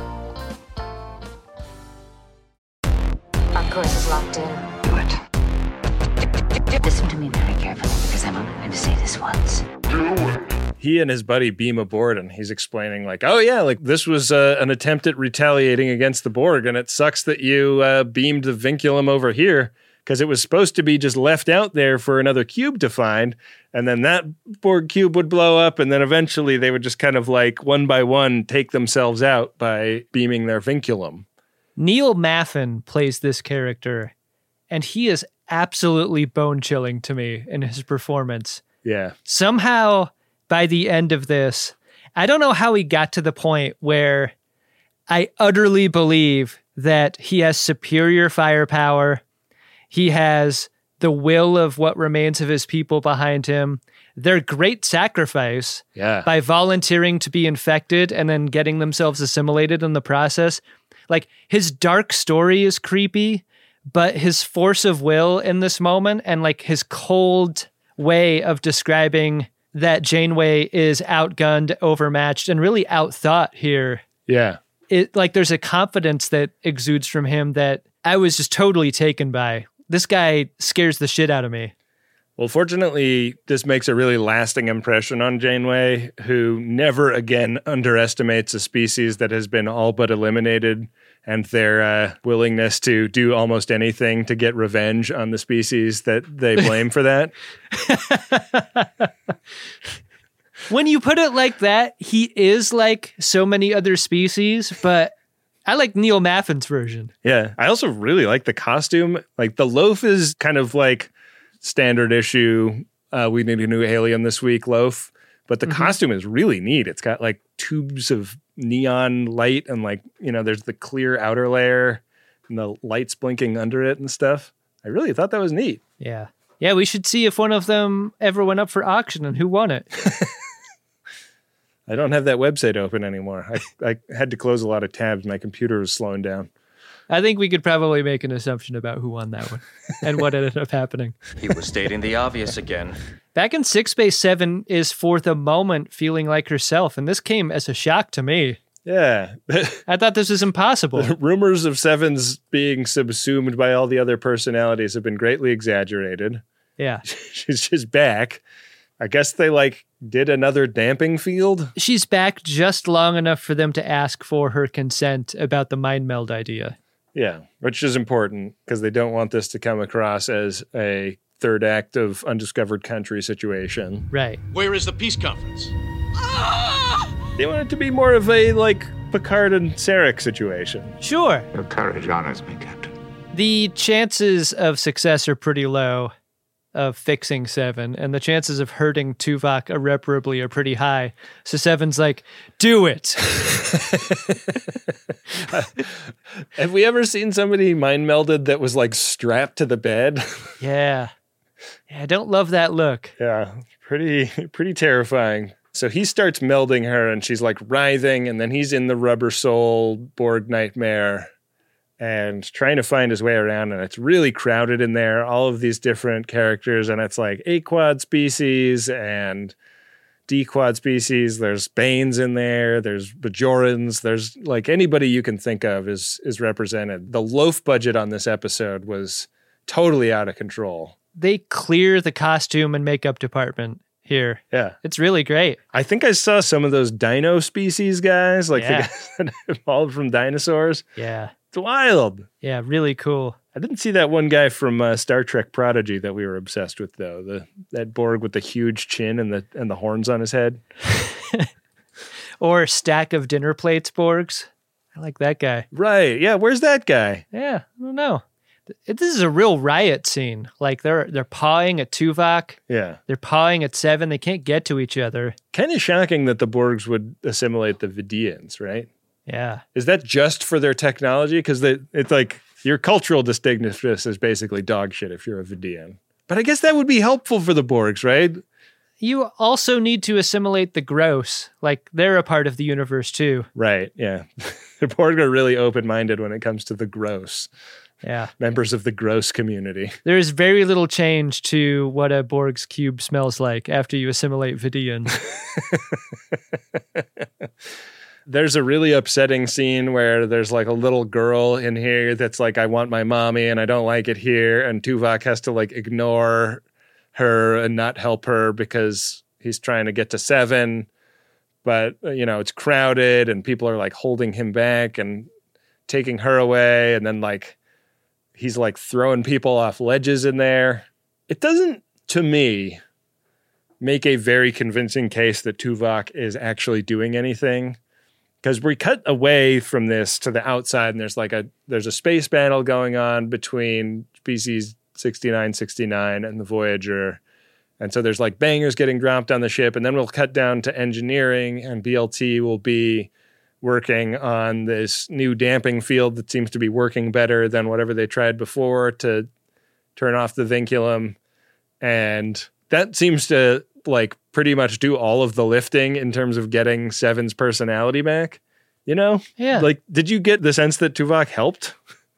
Our course is locked in. What? Listen to me very carefully, because I'm only going to say this once. Do it. He and his buddy beam aboard, and he's explaining, like, oh, yeah, like, this was uh, an attempt at retaliating against the Borg, and it sucks that you uh, beamed the vinculum over here, because it was supposed to be just left out there for another cube to find, and then that Borg cube would blow up, and then eventually they would just kind of, like, one by one take themselves out by beaming their vinculum. Neil Maffin plays this character, and he is absolutely bone-chilling to me in his performance. Yeah. Somehow, by the end of this, I don't know how he got to the point where I utterly believe that he has superior firepower. He has the will of what remains of his people behind him. Their great sacrifice yeah. by volunteering to be infected and then getting themselves assimilated in the process. Like, his dark story is creepy, but his force of will in this moment and like his cold way of describing that Janeway is outgunned, overmatched, and really outthought here. Yeah. It like there's a confidence that exudes from him that I was just totally taken by. This guy scares the shit out of me. Well, fortunately, this makes a really lasting impression on Janeway, who never again underestimates a species that has been all but eliminated, and their uh, willingness to do almost anything to get revenge on the species that they blame for that. When you put it like that, he is like so many other species, but I like Neil Maffin's version. Yeah. I also really like the costume. Like, the loaf is kind of like standard issue, uh, we need a new alien this week loaf. But the mm-hmm. costume is really neat. It's got like tubes of neon light and like, you know, there's the clear outer layer and the lights blinking under it and stuff. I really thought that was neat. Yeah. Yeah, we should see if one of them ever went up for auction and who won it. I don't have that website open anymore. I, I had to close a lot of tabs. My computer was slowing down. I think we could probably make an assumption about who won that one and what ended up happening. He was stating the obvious again. Back in Six Space Seven is for the moment feeling like herself, and this came as a shock to me. Yeah. I thought this was impossible. The rumors of Seven's being subsumed by all the other personalities have been greatly exaggerated. Yeah. She's just back. I guess they like did another damping field. She's back just long enough for them to ask for her consent about the mind meld idea. Yeah, which is important because they don't want this to come across as a third act of undiscovered country situation. Right. Where is the peace conference? They want it to be more of a, like, Picard and Sarek situation. Sure. Your courage honors me, Captain. The chances of success are pretty low of fixing Seven, and the chances of hurting Tuvok irreparably are pretty high. So Seven's like, do it. Have we ever seen somebody mind melded that was like strapped to the bed? Yeah. Yeah, I don't love that look. Yeah, pretty, pretty terrifying. So he starts melding her and she's like writhing, and then he's in the rubber soul Borg nightmare and trying to find his way around, and it's really crowded in there, all of these different characters, and it's like A-quad species and D-quad species. There's Banes in there, there's Bajorans, there's like anybody you can think of is is represented. The loaf budget on this episode was totally out of control. They clear the costume and makeup department here. Yeah. It's really great. I think I saw some of those dino species guys, like yeah. the guys that evolved from dinosaurs. Yeah. It's wild. Yeah, really cool. I didn't see that one guy from uh, Star Trek Prodigy that we were obsessed with, though. The that Borg with the huge chin and the and the horns on his head. Or stack of dinner plates Borgs. I like that guy. Right. Yeah. Where's that guy? Yeah. I don't know. This is a real riot scene. Like they're they're pawing at Tuvok. Yeah. They're pawing at Seven. They can't get to each other. Kind of shocking that the Borgs would assimilate the Vidians, right? Yeah. Is that just for their technology? Because it's like your cultural distinctiveness is basically dog shit if you're a Vidian. But I guess that would be helpful for the Borgs, right? You also need to assimilate the gross. Like, they're a part of the universe, too. Right, yeah. The Borg are really open-minded when it comes to the gross. Yeah. Members of the gross community. There is very little change to what a Borg's cube smells like after you assimilate Vidian. There's a really upsetting scene where there's like a little girl in here that's like, I want my mommy and I don't like it here. And Tuvok has to like ignore her and not help her because he's trying to get to Seven. But, you know, it's crowded and people are like holding him back and taking her away. And then like, he's like throwing people off ledges in there. It doesn't, to me, make a very convincing case that Tuvok is actually doing anything. Because we cut away from this to the outside, and there's like a there's a space battle going on between species sixty-nine sixty-nine and the Voyager. And so there's like bangers getting dropped on the ship, and then we'll cut down to engineering, and B L T will be working on this new damping field that seems to be working better than whatever they tried before to turn off the vinculum. And that seems to like pretty much do all of the lifting in terms of getting Seven's personality back, you know? Yeah. Like, did you get the sense that Tuvok helped?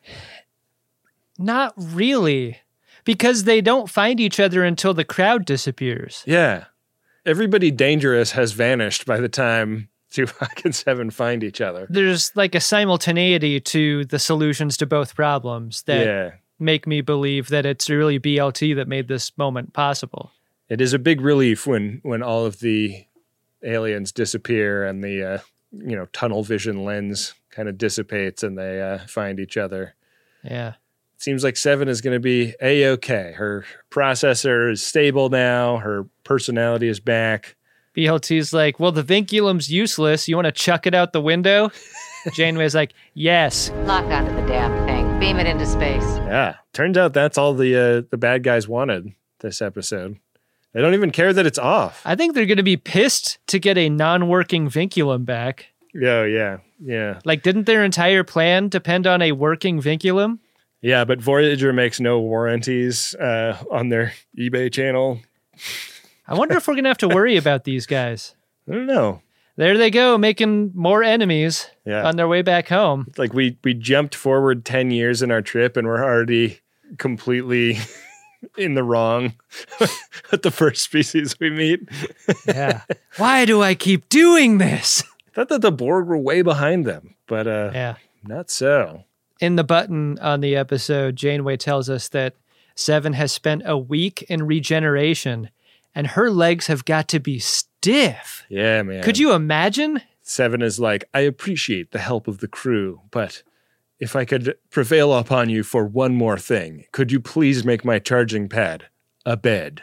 Not really, because they don't find each other until the crowd disappears. Yeah. Everybody dangerous has vanished by the time Tuvok and Seven find each other. There's like a simultaneity to the solutions to both problems that yeah. make me believe that it's really B L T that made this moment possible. It is a big relief when, when all of the aliens disappear and the, uh, you know, tunnel vision lens kind of dissipates and they uh, find each other. Yeah. It seems like Seven is going to be A-okay. Her processor is stable now. Her personality is back. B L T's like, well, the vinculum's useless. You want to chuck it out the window? Janeway's like, yes. Lock onto the damn thing. Beam it into space. Yeah. Turns out that's all the uh, the bad guys wanted this episode. They don't even care that it's off. I think they're going to be pissed to get a non-working vinculum back. Oh, yeah. Yeah. Like, didn't their entire plan depend on a working vinculum? Yeah, but Voyager makes no warranties uh, on their eBay channel. I wonder if we're going to have to worry about these guys. I don't know. There they go, making more enemies yeah. on their way back home. Like, we, we jumped forward ten years in our trip, and we're already completely in the wrong with the first species we meet. Yeah. Why do I keep doing this? I thought that the Borg were way behind them, but uh, yeah. not so. In the button on the episode, Janeway tells us that Seven has spent a week in regeneration, and her legs have got to be stiff. Yeah, man. Could you imagine? Seven is like, I appreciate the help of the crew, but if I could prevail upon you for one more thing, could you please make my charging pad a bed?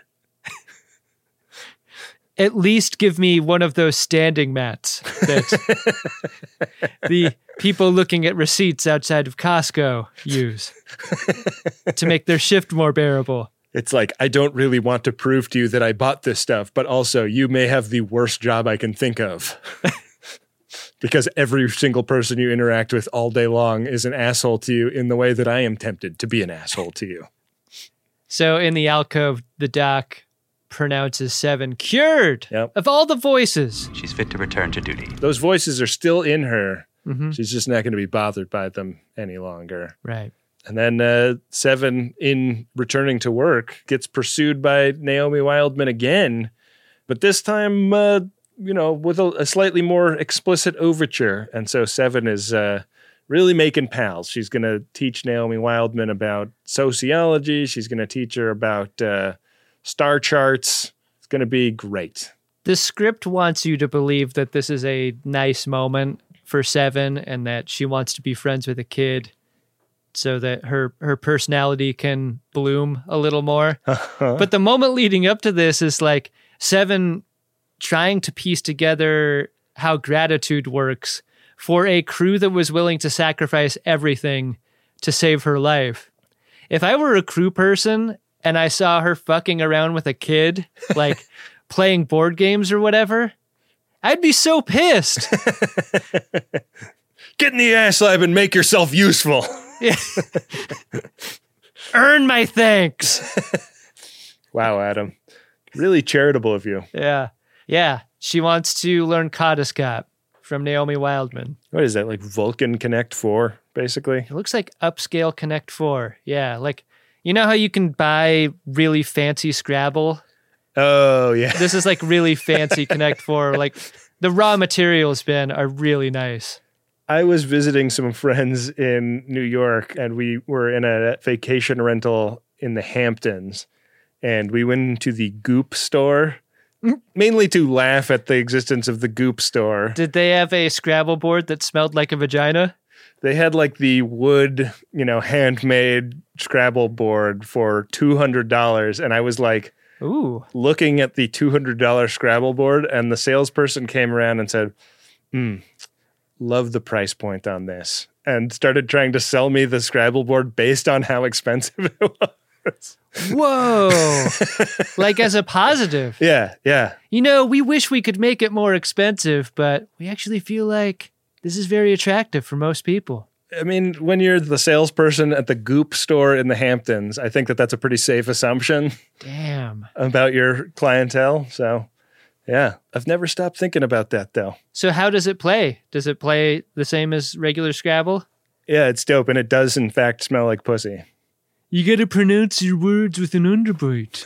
At least give me one of those standing mats that the people looking at receipts outside of Costco use to make their shift more bearable. It's like, I don't really want to prove to you that I bought this stuff, but also you may have the worst job I can think of. Because every single person you interact with all day long is an asshole to you in the way that I am tempted to be an asshole to you. So in the alcove, the doc pronounces Seven cured yep. of all the voices. She's fit to return to duty. Those voices are still in her. Mm-hmm. She's just not going to be bothered by them any longer. Right. And then uh, Seven, in returning to work, gets pursued by Naomi Wildman again. But this time... Uh, you know, with a, a slightly more explicit overture. And so Seven is uh, really making pals. She's going to teach Naomi Wildman about sociology. She's going to teach her about uh, star charts. It's going to be great. The script wants you to believe that this is a nice moment for Seven and that she wants to be friends with a kid so that her, her personality can bloom a little more. But the moment leading up to this is like Seven trying to piece together how gratitude works for a crew that was willing to sacrifice everything to save her life. If I were a crew person and I saw her fucking around with a kid, like playing board games or whatever, I'd be so pissed. Get in the ass lab and make yourself useful. Earn my thanks. Wow, Adam. Really charitable of you. Yeah. Yeah. She wants to learn Codiscop from Naomi Wildman. What is that, like Vulcan Connect four, basically? It looks like Upscale Connect four. Yeah, like, you know how you can buy really fancy Scrabble? Oh, yeah. This is like really fancy Connect four. Like, the raw materials, Ben, are really nice. I was visiting some friends in New York, and we were in a vacation rental in the Hamptons, and we went into the Goop store, mainly to laugh at the existence of the Goop store. Did they have a Scrabble board that smelled like a vagina? They had like the wood, you know, handmade Scrabble board for two hundred dollars. And I was like, ooh, looking at the two hundred dollars Scrabble board, and the salesperson came around and said, hmm, love the price point on this. And started trying to sell me the Scrabble board based on how expensive it was. Whoa. Like as a positive. Yeah, yeah. You know, we wish we could make it more expensive, but we actually feel like this is very attractive for most people. I mean, when you're the salesperson at the Goop store in the Hamptons, I think that that's a pretty safe assumption. Damn. About your clientele. So, yeah, I've never stopped thinking about that, though. So how does it play? Does it play the same as regular Scrabble? Yeah, it's dope, and it does, in fact, smell like pussy. You gotta pronounce your words with an underbite.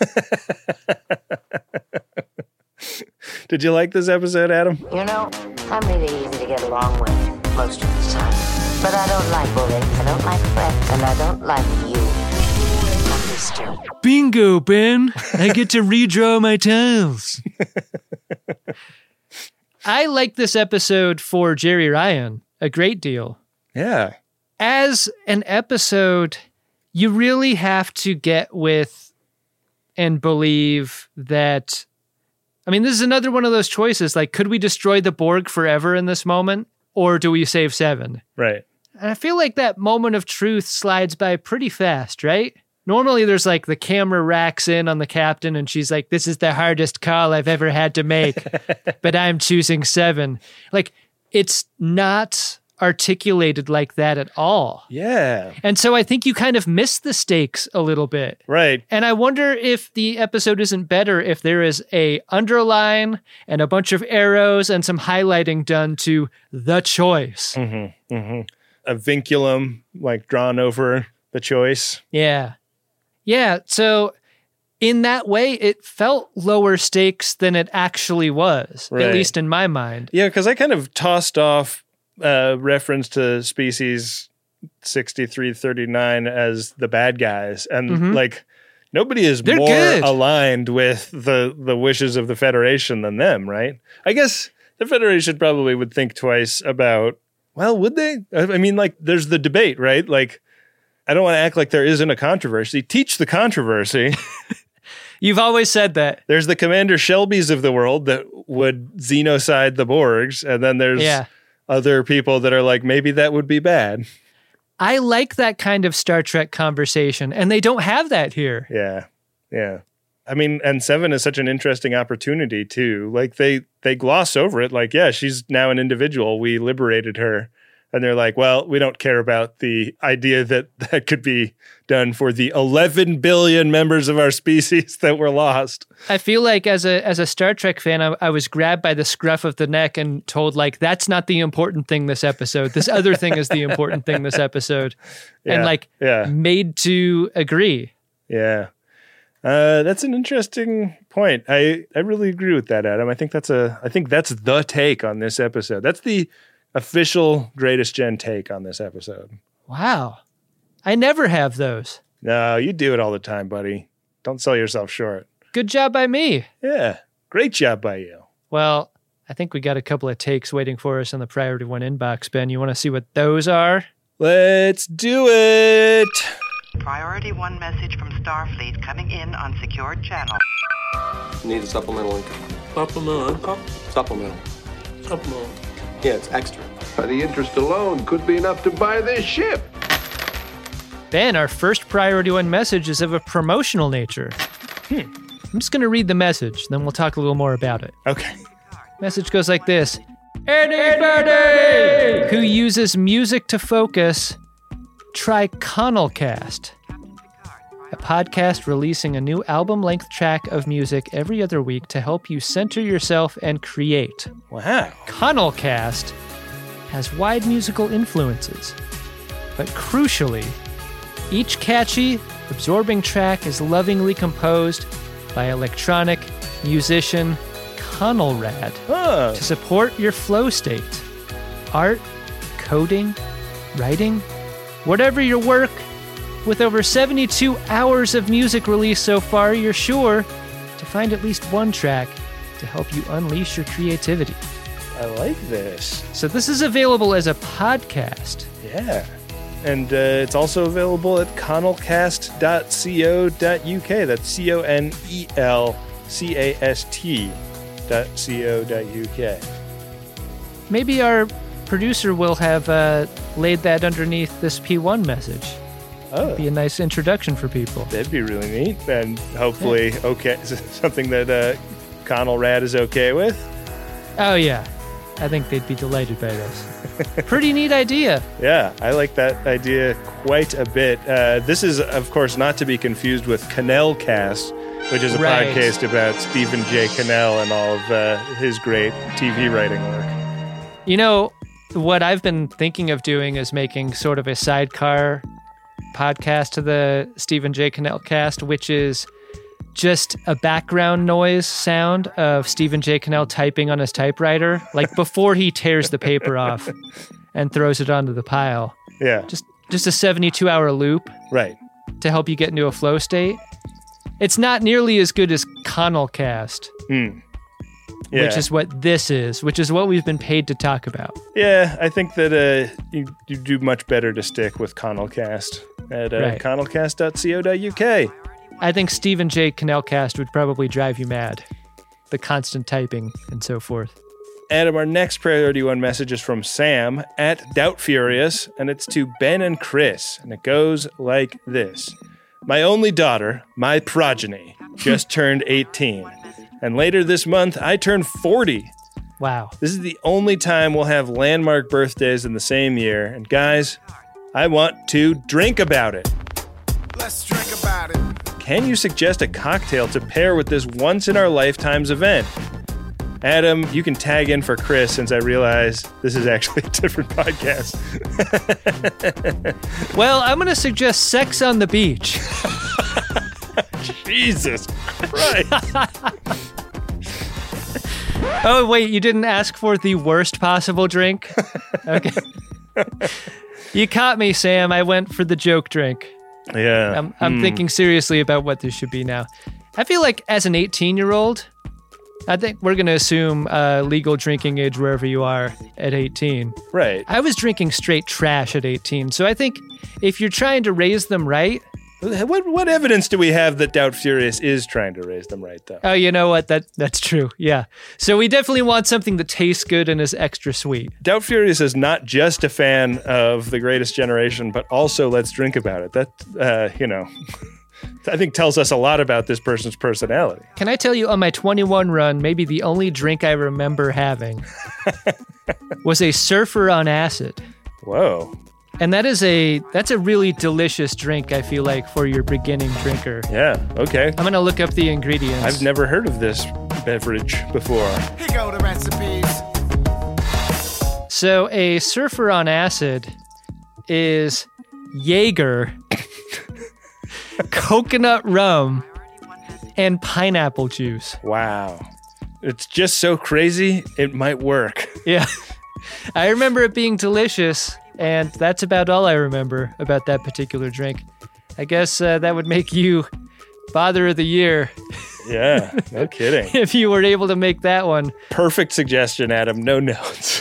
Did you like this episode, Adam? You know, I'm really easy to get along with most of the time. But I don't like bullying, I don't like threats, and I don't like you. Mister. Bingo, Ben. I get to redraw my tiles. I like this episode for Jerry Ryan a great deal. Yeah. As an episode, you really have to get with and believe that. I mean, this is another one of those choices. Like, could we destroy the Borg forever in this moment? Or do we save Seven? Right. And I feel like that moment of truth slides by pretty fast, right? Normally there's like the camera racks in on the captain and she's like, this is the hardest call I've ever had to make, but I'm choosing Seven. Like, it's not articulated like that at all. Yeah. And so I think you kind of miss the stakes a little bit. Right. And I wonder if the episode isn't better if there is a underline and a bunch of arrows and some highlighting done to the choice. Mm-hmm. Mm-hmm. A vinculum like drawn over the choice. Yeah. Yeah. So in that way, it felt lower stakes than it actually was, right. At least in my mind. Yeah, because I kind of tossed off uh, reference to Species sixty-three thirty-nine as the bad guys. And Mhm. like, nobody is They're more good. aligned with the, the wishes of the Federation than them, right? I guess the Federation probably would think twice about, well, would they? I mean, like, there's the debate, right? Like, I don't want to act like there isn't a controversy. Teach the controversy. You've always said that. There's the Commander Shelbys of the world that would xenocide the Borgs, and then there's Yeah. other people that are like, maybe that would be bad. I like that kind of Star Trek conversation, and they don't have that here. Yeah, yeah. I mean, and Seven is such an interesting opportunity too. Like they they gloss over it, like, yeah, she's now an individual. We liberated her. And they're like, well, we don't care about the idea that that could be done for the eleven billion members of our species that were lost. I feel like as a as a Star Trek fan, I, I was grabbed by the scruff of the neck and told, like, that's not the important thing this episode. This other thing is the important thing this episode. Yeah, and like yeah. made to agree. Yeah. Uh, that's an interesting point. I, I really agree with that, Adam. I think that's a I think that's the take on this episode. That's the official Greatest Gen take on this episode. Wow. I never have those. No, you do it all the time, buddy. Don't sell yourself short. Good job by me. Yeah. Great job by you. Well, I think we got a couple of takes waiting for us in the Priority One inbox, Ben. You want to see what those are? Let's do it. Priority One message from Starfleet coming in on secured channel. Need a supplemental income. Supplemental income? Supplemental. Supplemental. Yeah, it's extra. The interest alone could be enough to buy this ship. Ben, our first Priority One message is of a promotional nature. Hmm. I'm just going to read the message, then we'll talk a little more about it. Okay. Message goes like this. Anybody who uses music to focus, try Connellcast. a podcast releasing a new album-length track of music every other week to help you center yourself and create. Wow. Connellcast has wide musical influences, but crucially, each catchy, absorbing track is lovingly composed by electronic musician Connellrad huh. to support your flow state. Art, coding, writing, whatever your work, with over seventy-two hours of music released so far, you're sure to find at least one track to help you unleash your creativity. I like this. So this is available as a podcast. Yeah. And uh, it's also available at connellcast dot co dot uk. That's C O N E L C A S T dot co dot uk. Maybe our producer will have uh, laid that underneath this P one message. Oh. It'd be a nice introduction for people. That'd be really neat. And hopefully, yeah. okay, something that uh, Connellrad is okay with. Oh, yeah. I think they'd be delighted by this. Pretty neat idea. Yeah, I like that idea quite a bit. Uh, this is, of course, not to be confused with Connellcast, which is a right. podcast about Stephen J. Cannell and all of uh, his great T V writing work. You know, what I've been thinking of doing is making sort of a sidecar podcast to the Stephen J. Cannell cast, which is just a background noise sound of Stephen J. Cannell typing on his typewriter, like before he tears the paper off and throws it onto the pile. Yeah. Just just a seventy-two hour loop. Right. To help you get into a flow state. It's not nearly as good as Connellcast. Hmm. Yeah. Which is what this is, which is what we've been paid to talk about. Yeah, I think that uh, you, you do much better to stick with Connellcast at uh, right. connellcast dot co dot uk. I think Stephen J. Cannellcast would probably drive you mad. The constant typing and so forth. Adam, our next Priority One message is from Sam at Doubt Furious, and it's to Ben and Chris, and it goes like this. My only daughter, my progeny, just turned eighteen. And later this month, I turn forty. Wow. This is the only time we'll have landmark birthdays in the same year. And guys, I want to drink about it. Let's drink about it. Can you suggest a cocktail to pair with this once-in-our-lifetimes event? Adam, you can tag in for Chris since I realize this is actually a different podcast. Well, I'm going to suggest sex on the beach. Jesus Christ. Oh, wait, you didn't ask for the worst possible drink? Okay. You caught me, Sam. I went for the joke drink. Yeah. I'm, I'm mm. thinking seriously about what this should be now. I feel like as an eighteen-year-old, I think we're going to assume uh, legal drinking age wherever you are at eighteen. Right. I was drinking straight trash at eighteen, so I think if you're trying to raise them right... What what evidence do we have that Doubt Furious is trying to raise them right, though? Oh, you know what? That That's true, yeah. So we definitely want something that tastes good and is extra sweet. Doubt Furious is not just a fan of The Greatest Generation, but also Let's Drink About It. That, uh, you know... I think tells us a lot about this person's personality. Can I tell you, on my twenty-one run, maybe the only drink I remember having was a Surfer on acid. Whoa. And that is a that's a really delicious drink, I feel like, for your beginning drinker. Yeah, okay. I'm going to look up the ingredients. I've never heard of this beverage before. Here go the recipes. So a Surfer on acid is Jaeger, coconut rum, and pineapple juice. Wow. It's just so crazy, it might work. Yeah. I remember it being delicious, and that's about all I remember about that particular drink. I guess uh, that would make you Father of the Year. Yeah, no kidding. If you were able to make that one. Perfect suggestion, Adam. No notes.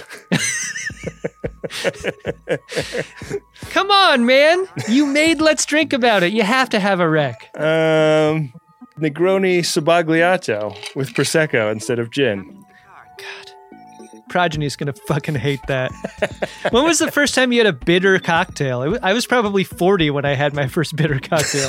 Come on, man. You made Let's Drink About It. You have to have a rec. Um, Negroni Sabagliato with Prosecco instead of gin. God. Progeny's going to fucking hate that. When was the first time you had a bitter cocktail? I, w- I was probably forty when I had my first bitter cocktail.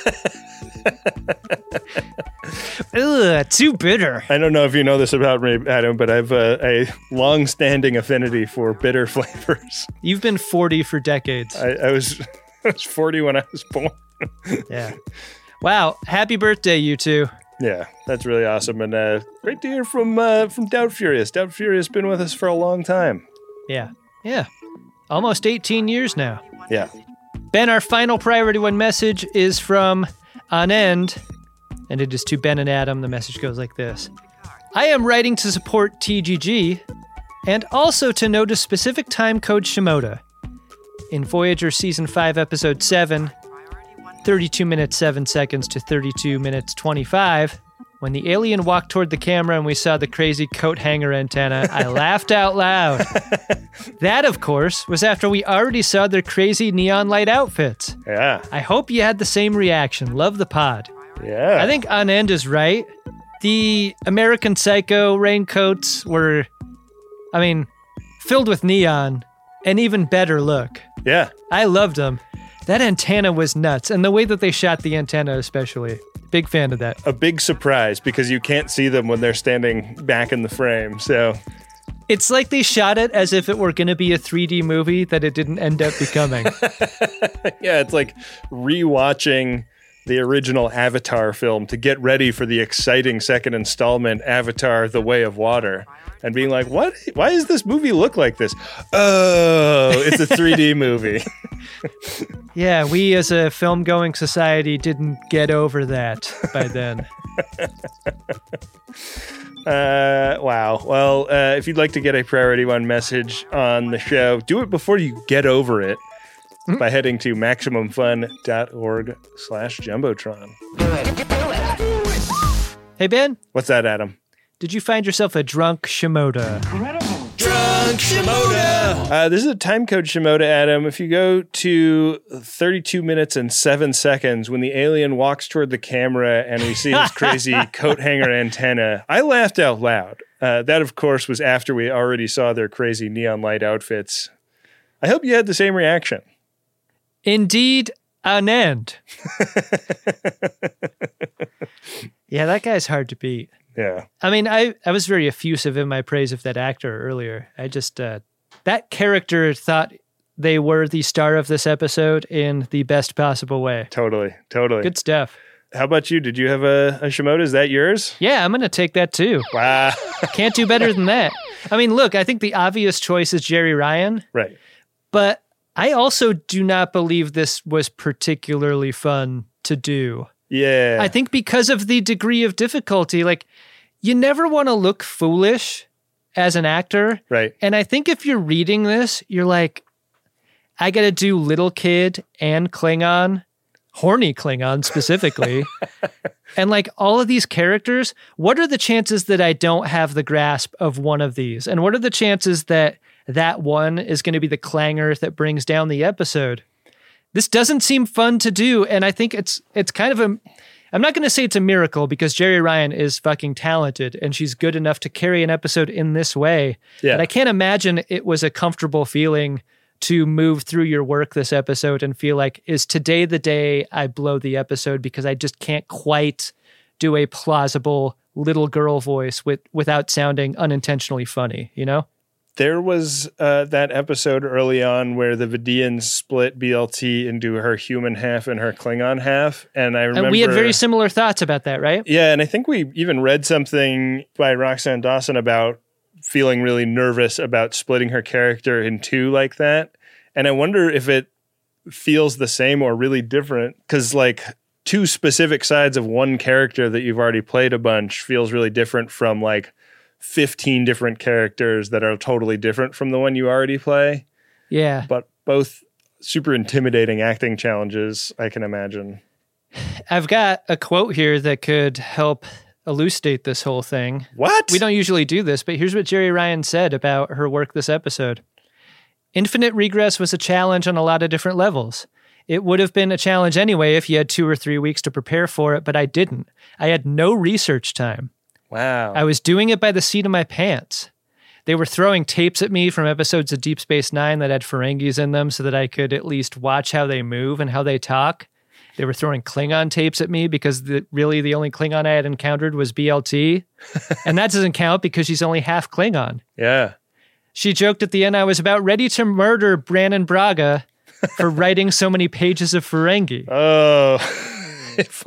Ugh, too bitter. I don't know if you know this about me, Adam, but I have a, a long-standing affinity for bitter flavors. You've been forty for decades. I, I was I was forty when I was born. Yeah. Wow. Happy birthday, you two. Yeah, that's really awesome. And uh, great to hear from uh, from Doubt Furious. Doubt Furious been with us for a long time. Yeah. Yeah. Almost eighteen years now. Yeah. Ben, our final priority one message is from Anand, and it is to Ben and Adam. The message goes like this. I am writing to support T G G and also to note a specific time code Shimoda. In Voyager Season five, Episode seven, thirty-two minutes seven seconds to thirty-two minutes twenty-five, when the alien walked toward the camera and we saw the crazy coat hanger antenna, I laughed out loud. That, of course, was after we already saw their crazy neon light outfits. Yeah. I hope you had the same reaction. Love the pod. Yeah. I think Anand is right. The American Psycho raincoats were, I mean, filled with neon, an even better look. Yeah. I loved them. That antenna was nuts, and the way that they shot the antenna especially. Big fan of that. A big surprise, because you can't see them when they're standing back in the frame, so... It's like they shot it as if it were going to be a three D movie that it didn't end up becoming. Yeah, it's like rewatching the original Avatar film to get ready for the exciting second installment, Avatar: The Way of Water, and being like, "What? Why does this movie look like this? Oh, it's a three D movie." Yeah, we as a film-going society didn't get over that by then. Uh, wow. Well, uh, if you'd like to get a Priority One message on the show, do it before you get over it mm-hmm. by heading to MaximumFun.org slash Jumbotron. Hey, Ben. What's that, Adam? Did you find yourself a drunk Shimoda? Incredible. Drunk Shimoda! Uh, this is a time code Shimoda, Adam. If you go to thirty-two minutes and seven seconds, when the alien walks toward the camera and we see his crazy coat hanger antenna, I laughed out loud. Uh, that, of course, was after we already saw their crazy neon light outfits. I hope you had the same reaction. Indeed, Anand. Yeah, that guy's hard to beat. Yeah. I mean, I, I was very effusive in my praise of that actor earlier. I just, uh, that character thought they were the star of this episode in the best possible way. Totally, totally. Good stuff. How about you? Did you have a, a Shimoda? Is that yours? Yeah, I'm going to take that too. Wow. Can't do better than that. I mean, look, I think the obvious choice is Jerry Ryan. Right. But I also do not believe this was particularly fun to do. Yeah. I think because of the degree of difficulty, like, you never want to look foolish as an actor. Right. And I think if you're reading this, you're like, I got to do little kid and Klingon, horny Klingon specifically. And like all of these characters, what are the chances that I don't have the grasp of one of these? And what are the chances that that one is going to be the clanger that brings down the episode? This doesn't seem fun to do, and I think it's it's kind of a... I'm not going to say it's a miracle because Jerry Ryan is fucking talented and she's good enough to carry an episode in this way. Yeah. But I can't imagine it was a comfortable feeling to move through your work this episode and feel like, is today the day I blow the episode because I just can't quite do a plausible little girl voice with without sounding unintentionally funny, you know? There was uh, that episode early on where the Vidians split B L T into her human half and her Klingon half. And I remember... And we had very similar thoughts about that, right? Yeah, and I think we even read something by Roxanne Dawson about feeling really nervous about splitting her character in two like that. And I wonder if it feels the same or really different, because like two specific sides of one character that you've already played a bunch feels really different from like fifteen different characters that are totally different from the one you already play. Yeah. But both super intimidating acting challenges, I can imagine. I've got a quote here that could help elucidate this whole thing. What? We don't usually do this, but here's what Jerry Ryan said about her work this episode. Infinite Regress was a challenge on a lot of different levels. It would have been a challenge anyway if you had two or three weeks to prepare for it, but I didn't. I had no research time. Wow. I was doing it by the seat of my pants. They were throwing tapes at me from episodes of Deep Space Nine that had Ferengis in them so that I could at least watch how they move and how they talk. They were throwing Klingon tapes at me because the, really the only Klingon I had encountered was B L T. And that doesn't count because she's only half Klingon. Yeah. She joked at the end I was about ready to murder Brannon Braga, for writing so many pages of Ferengi. Oh, if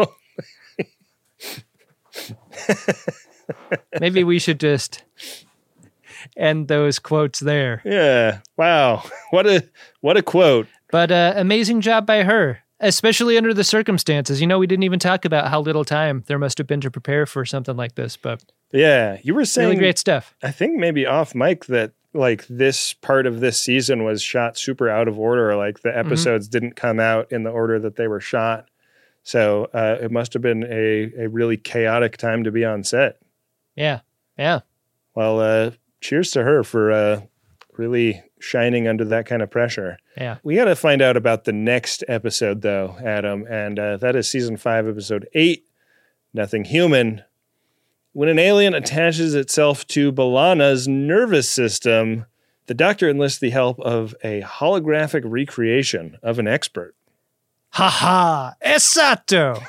Maybe we should just end those quotes there. Yeah. Wow. What a what a quote. But uh, amazing job by her, especially under the circumstances. You know, we didn't even talk about how little time there must have been to prepare for something like this. But yeah, you were saying really great stuff. I think maybe off mic that like this part of this season was shot super out of order. Like the episodes mm-hmm. didn't come out in the order that they were shot. So uh, it must have been a, a really chaotic time to be on set. Yeah. Yeah. Well, uh, cheers to her for uh, really shining under that kind of pressure. Yeah. We got to find out about the next episode, though, Adam. And uh, that is season five, episode eight, Nothing Human. When an alien attaches itself to B'Elanna's nervous system, the doctor enlists the help of a holographic recreation of an expert. Ha ha! Esatto!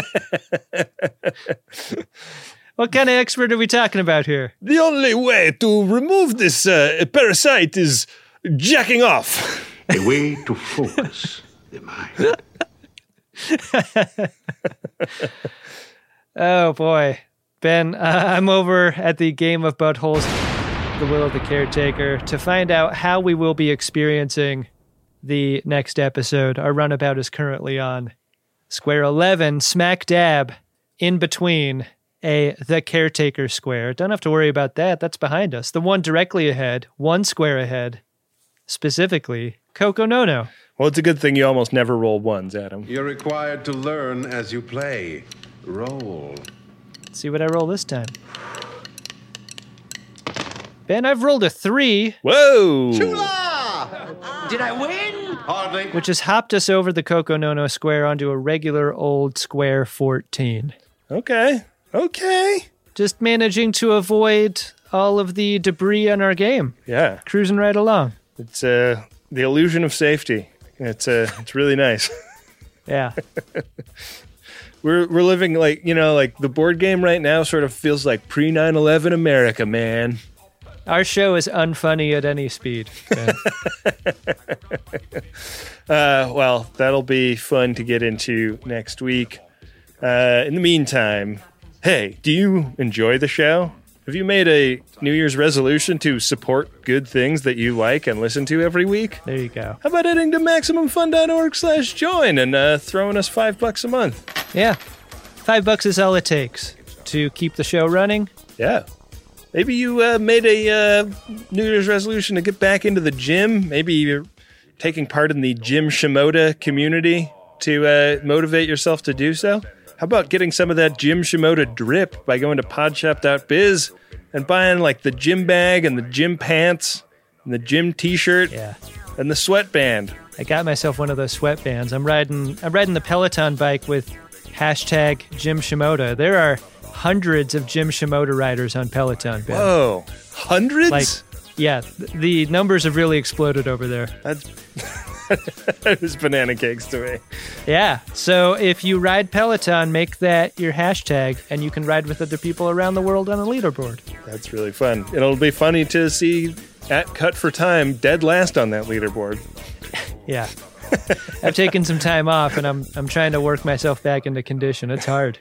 What kind of expert are we talking about here? The only way to remove this uh, parasite is jacking off. A way to focus the mind. Oh, boy. Ben, uh, I'm over at the Game of Buttholes, The Will of the Caretaker, to find out how we will be experiencing the next episode. Our runabout is currently on Square eleven, smack dab in between a The Caretaker square. Don't have to worry about that. That's behind us. The one directly ahead, one square ahead, specifically, Coco Nono. Well, it's a good thing you almost never roll ones, Adam. You're required to learn as you play. Roll. Let's see what I roll this time. Ben, I've rolled a three. Whoa! Chula! Did I win? Hardly. Which has hopped us over the Coco Nono square onto a regular old square fourteen. Okay. Okay. Just managing to avoid all of the debris on our game. Yeah. Cruising right along. It's uh, the illusion of safety. It's uh, it's really nice. Yeah. We're we're living like, you know, like the board game right now sort of feels like pre nine eleven America, man. Our show is unfunny at any speed. Yeah. uh, well, that'll be fun to get into next week. Uh, in the meantime, hey, do you enjoy the show? Have you made a New Year's resolution to support good things that you like and listen to every week? There you go. How about heading to MaximumFun.org slash join and uh, throwing us five bucks a month? Yeah. Five bucks is all it takes to keep the show running. Yeah. Maybe you uh, made a uh, New Year's resolution to get back into the gym. Maybe you're taking part in the Jim Shimoda community to uh, motivate yourself to do so. How about getting some of that Jim Shimoda drip by going to podshop dot biz and buying like the gym bag and the gym pants and the gym t-shirt yeah. and the sweatband. I got myself one of those sweatbands. I'm riding I'm riding the Peloton bike with hashtag Jim Shimoda. There are hundreds of Jim Shimoda riders on Peloton. Ben. Whoa, hundreds? Like, yeah, th- the numbers have really exploded over there. That's that is banana cakes to me. Yeah, so if you ride Peloton, make that your hashtag, and you can ride with other people around the world on a leaderboard. That's really fun. It'll be funny to see at Cut for Time dead last on that leaderboard. Yeah. I've taken some time off, and I'm I'm trying to work myself back into condition. It's hard.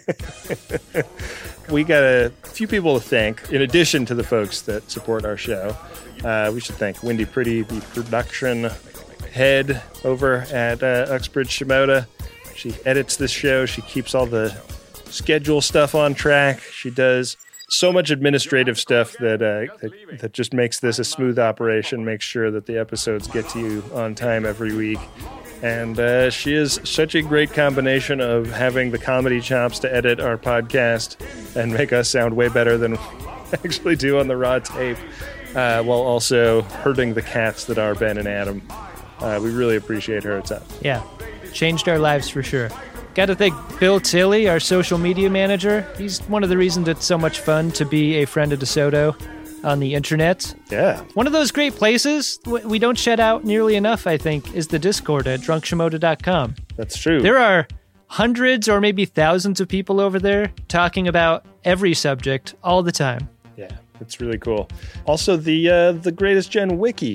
We got a few people to thank, in addition to the folks that support our show. Uh, we should thank Wendy Pretty, the production head over at uh, Uxbridge Shimoda. She edits this show. She keeps all the schedule stuff on track. She does so much administrative stuff that, uh, that that just makes this a smooth operation, makes sure that the episodes get to you on time every week. And uh, she is such a great combination of having the comedy chops to edit our podcast and make us sound way better than we actually do on the raw tape, uh, while also hurting the cats that are Ben and Adam. Uh, we really appreciate her. It's up. Yeah, changed our lives for sure. Got to thank Bill Tilley, our social media manager. He's one of the reasons it's so much fun to be a friend of DeSoto on the internet. Yeah. One of those great places we don't shed out nearly enough, I think, is the Discord at drunk shimoda dot com. That's true. There are hundreds or maybe thousands of people over there talking about every subject all the time. Yeah, it's really cool. Also, the uh, the Greatest Gen Wiki.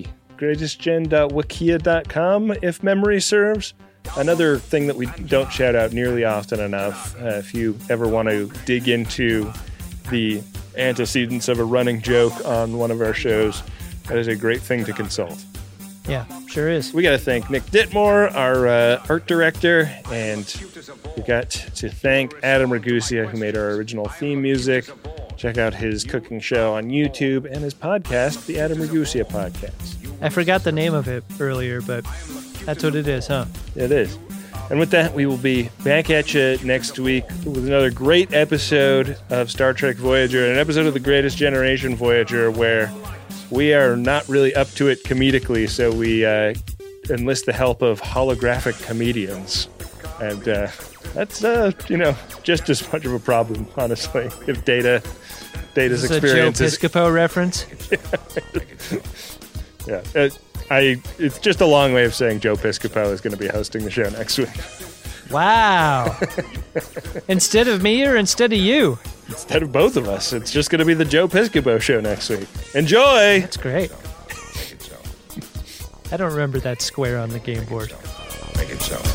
greatest gen dot wikia dot com, if memory serves. Another thing that we don't shout out nearly often enough, uh, if you ever want to dig into the antecedents of a running joke on one of our shows, that is a great thing to consult. Yeah, sure is. We got to thank Nick Dittmore, our uh, art director, and we got to thank Adam Ragusea, who made our original theme music. Check out his cooking show on YouTube and his podcast, the Adam Ragusea Podcast. I forgot the name of it earlier, but that's what it is, huh? It is. And with that, we will be back at you next week with another great episode of Star Trek Voyager, an episode of The Greatest Generation Voyager, where we are not really up to it comedically, so we uh, enlist the help of holographic comedians. And uh, that's, uh, you know, just as much of a problem, honestly, if Data, Data's Is this experience a Joe Piscopo reference? Yeah. Uh, I. It's just a long way of saying Joe Piscopo is going to be hosting the show next week. Wow. Instead of me or instead of you? Instead of both of us. It's just going to be the Joe Piscopo show next week. Enjoy! That's great. I don't remember that square on the game board. Make it so.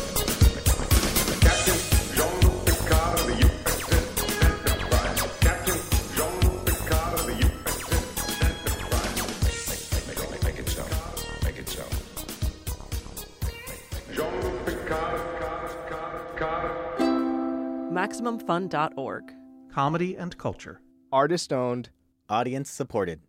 Maximum Fun dot org. Comedy and culture. Artist owned. Audience supported.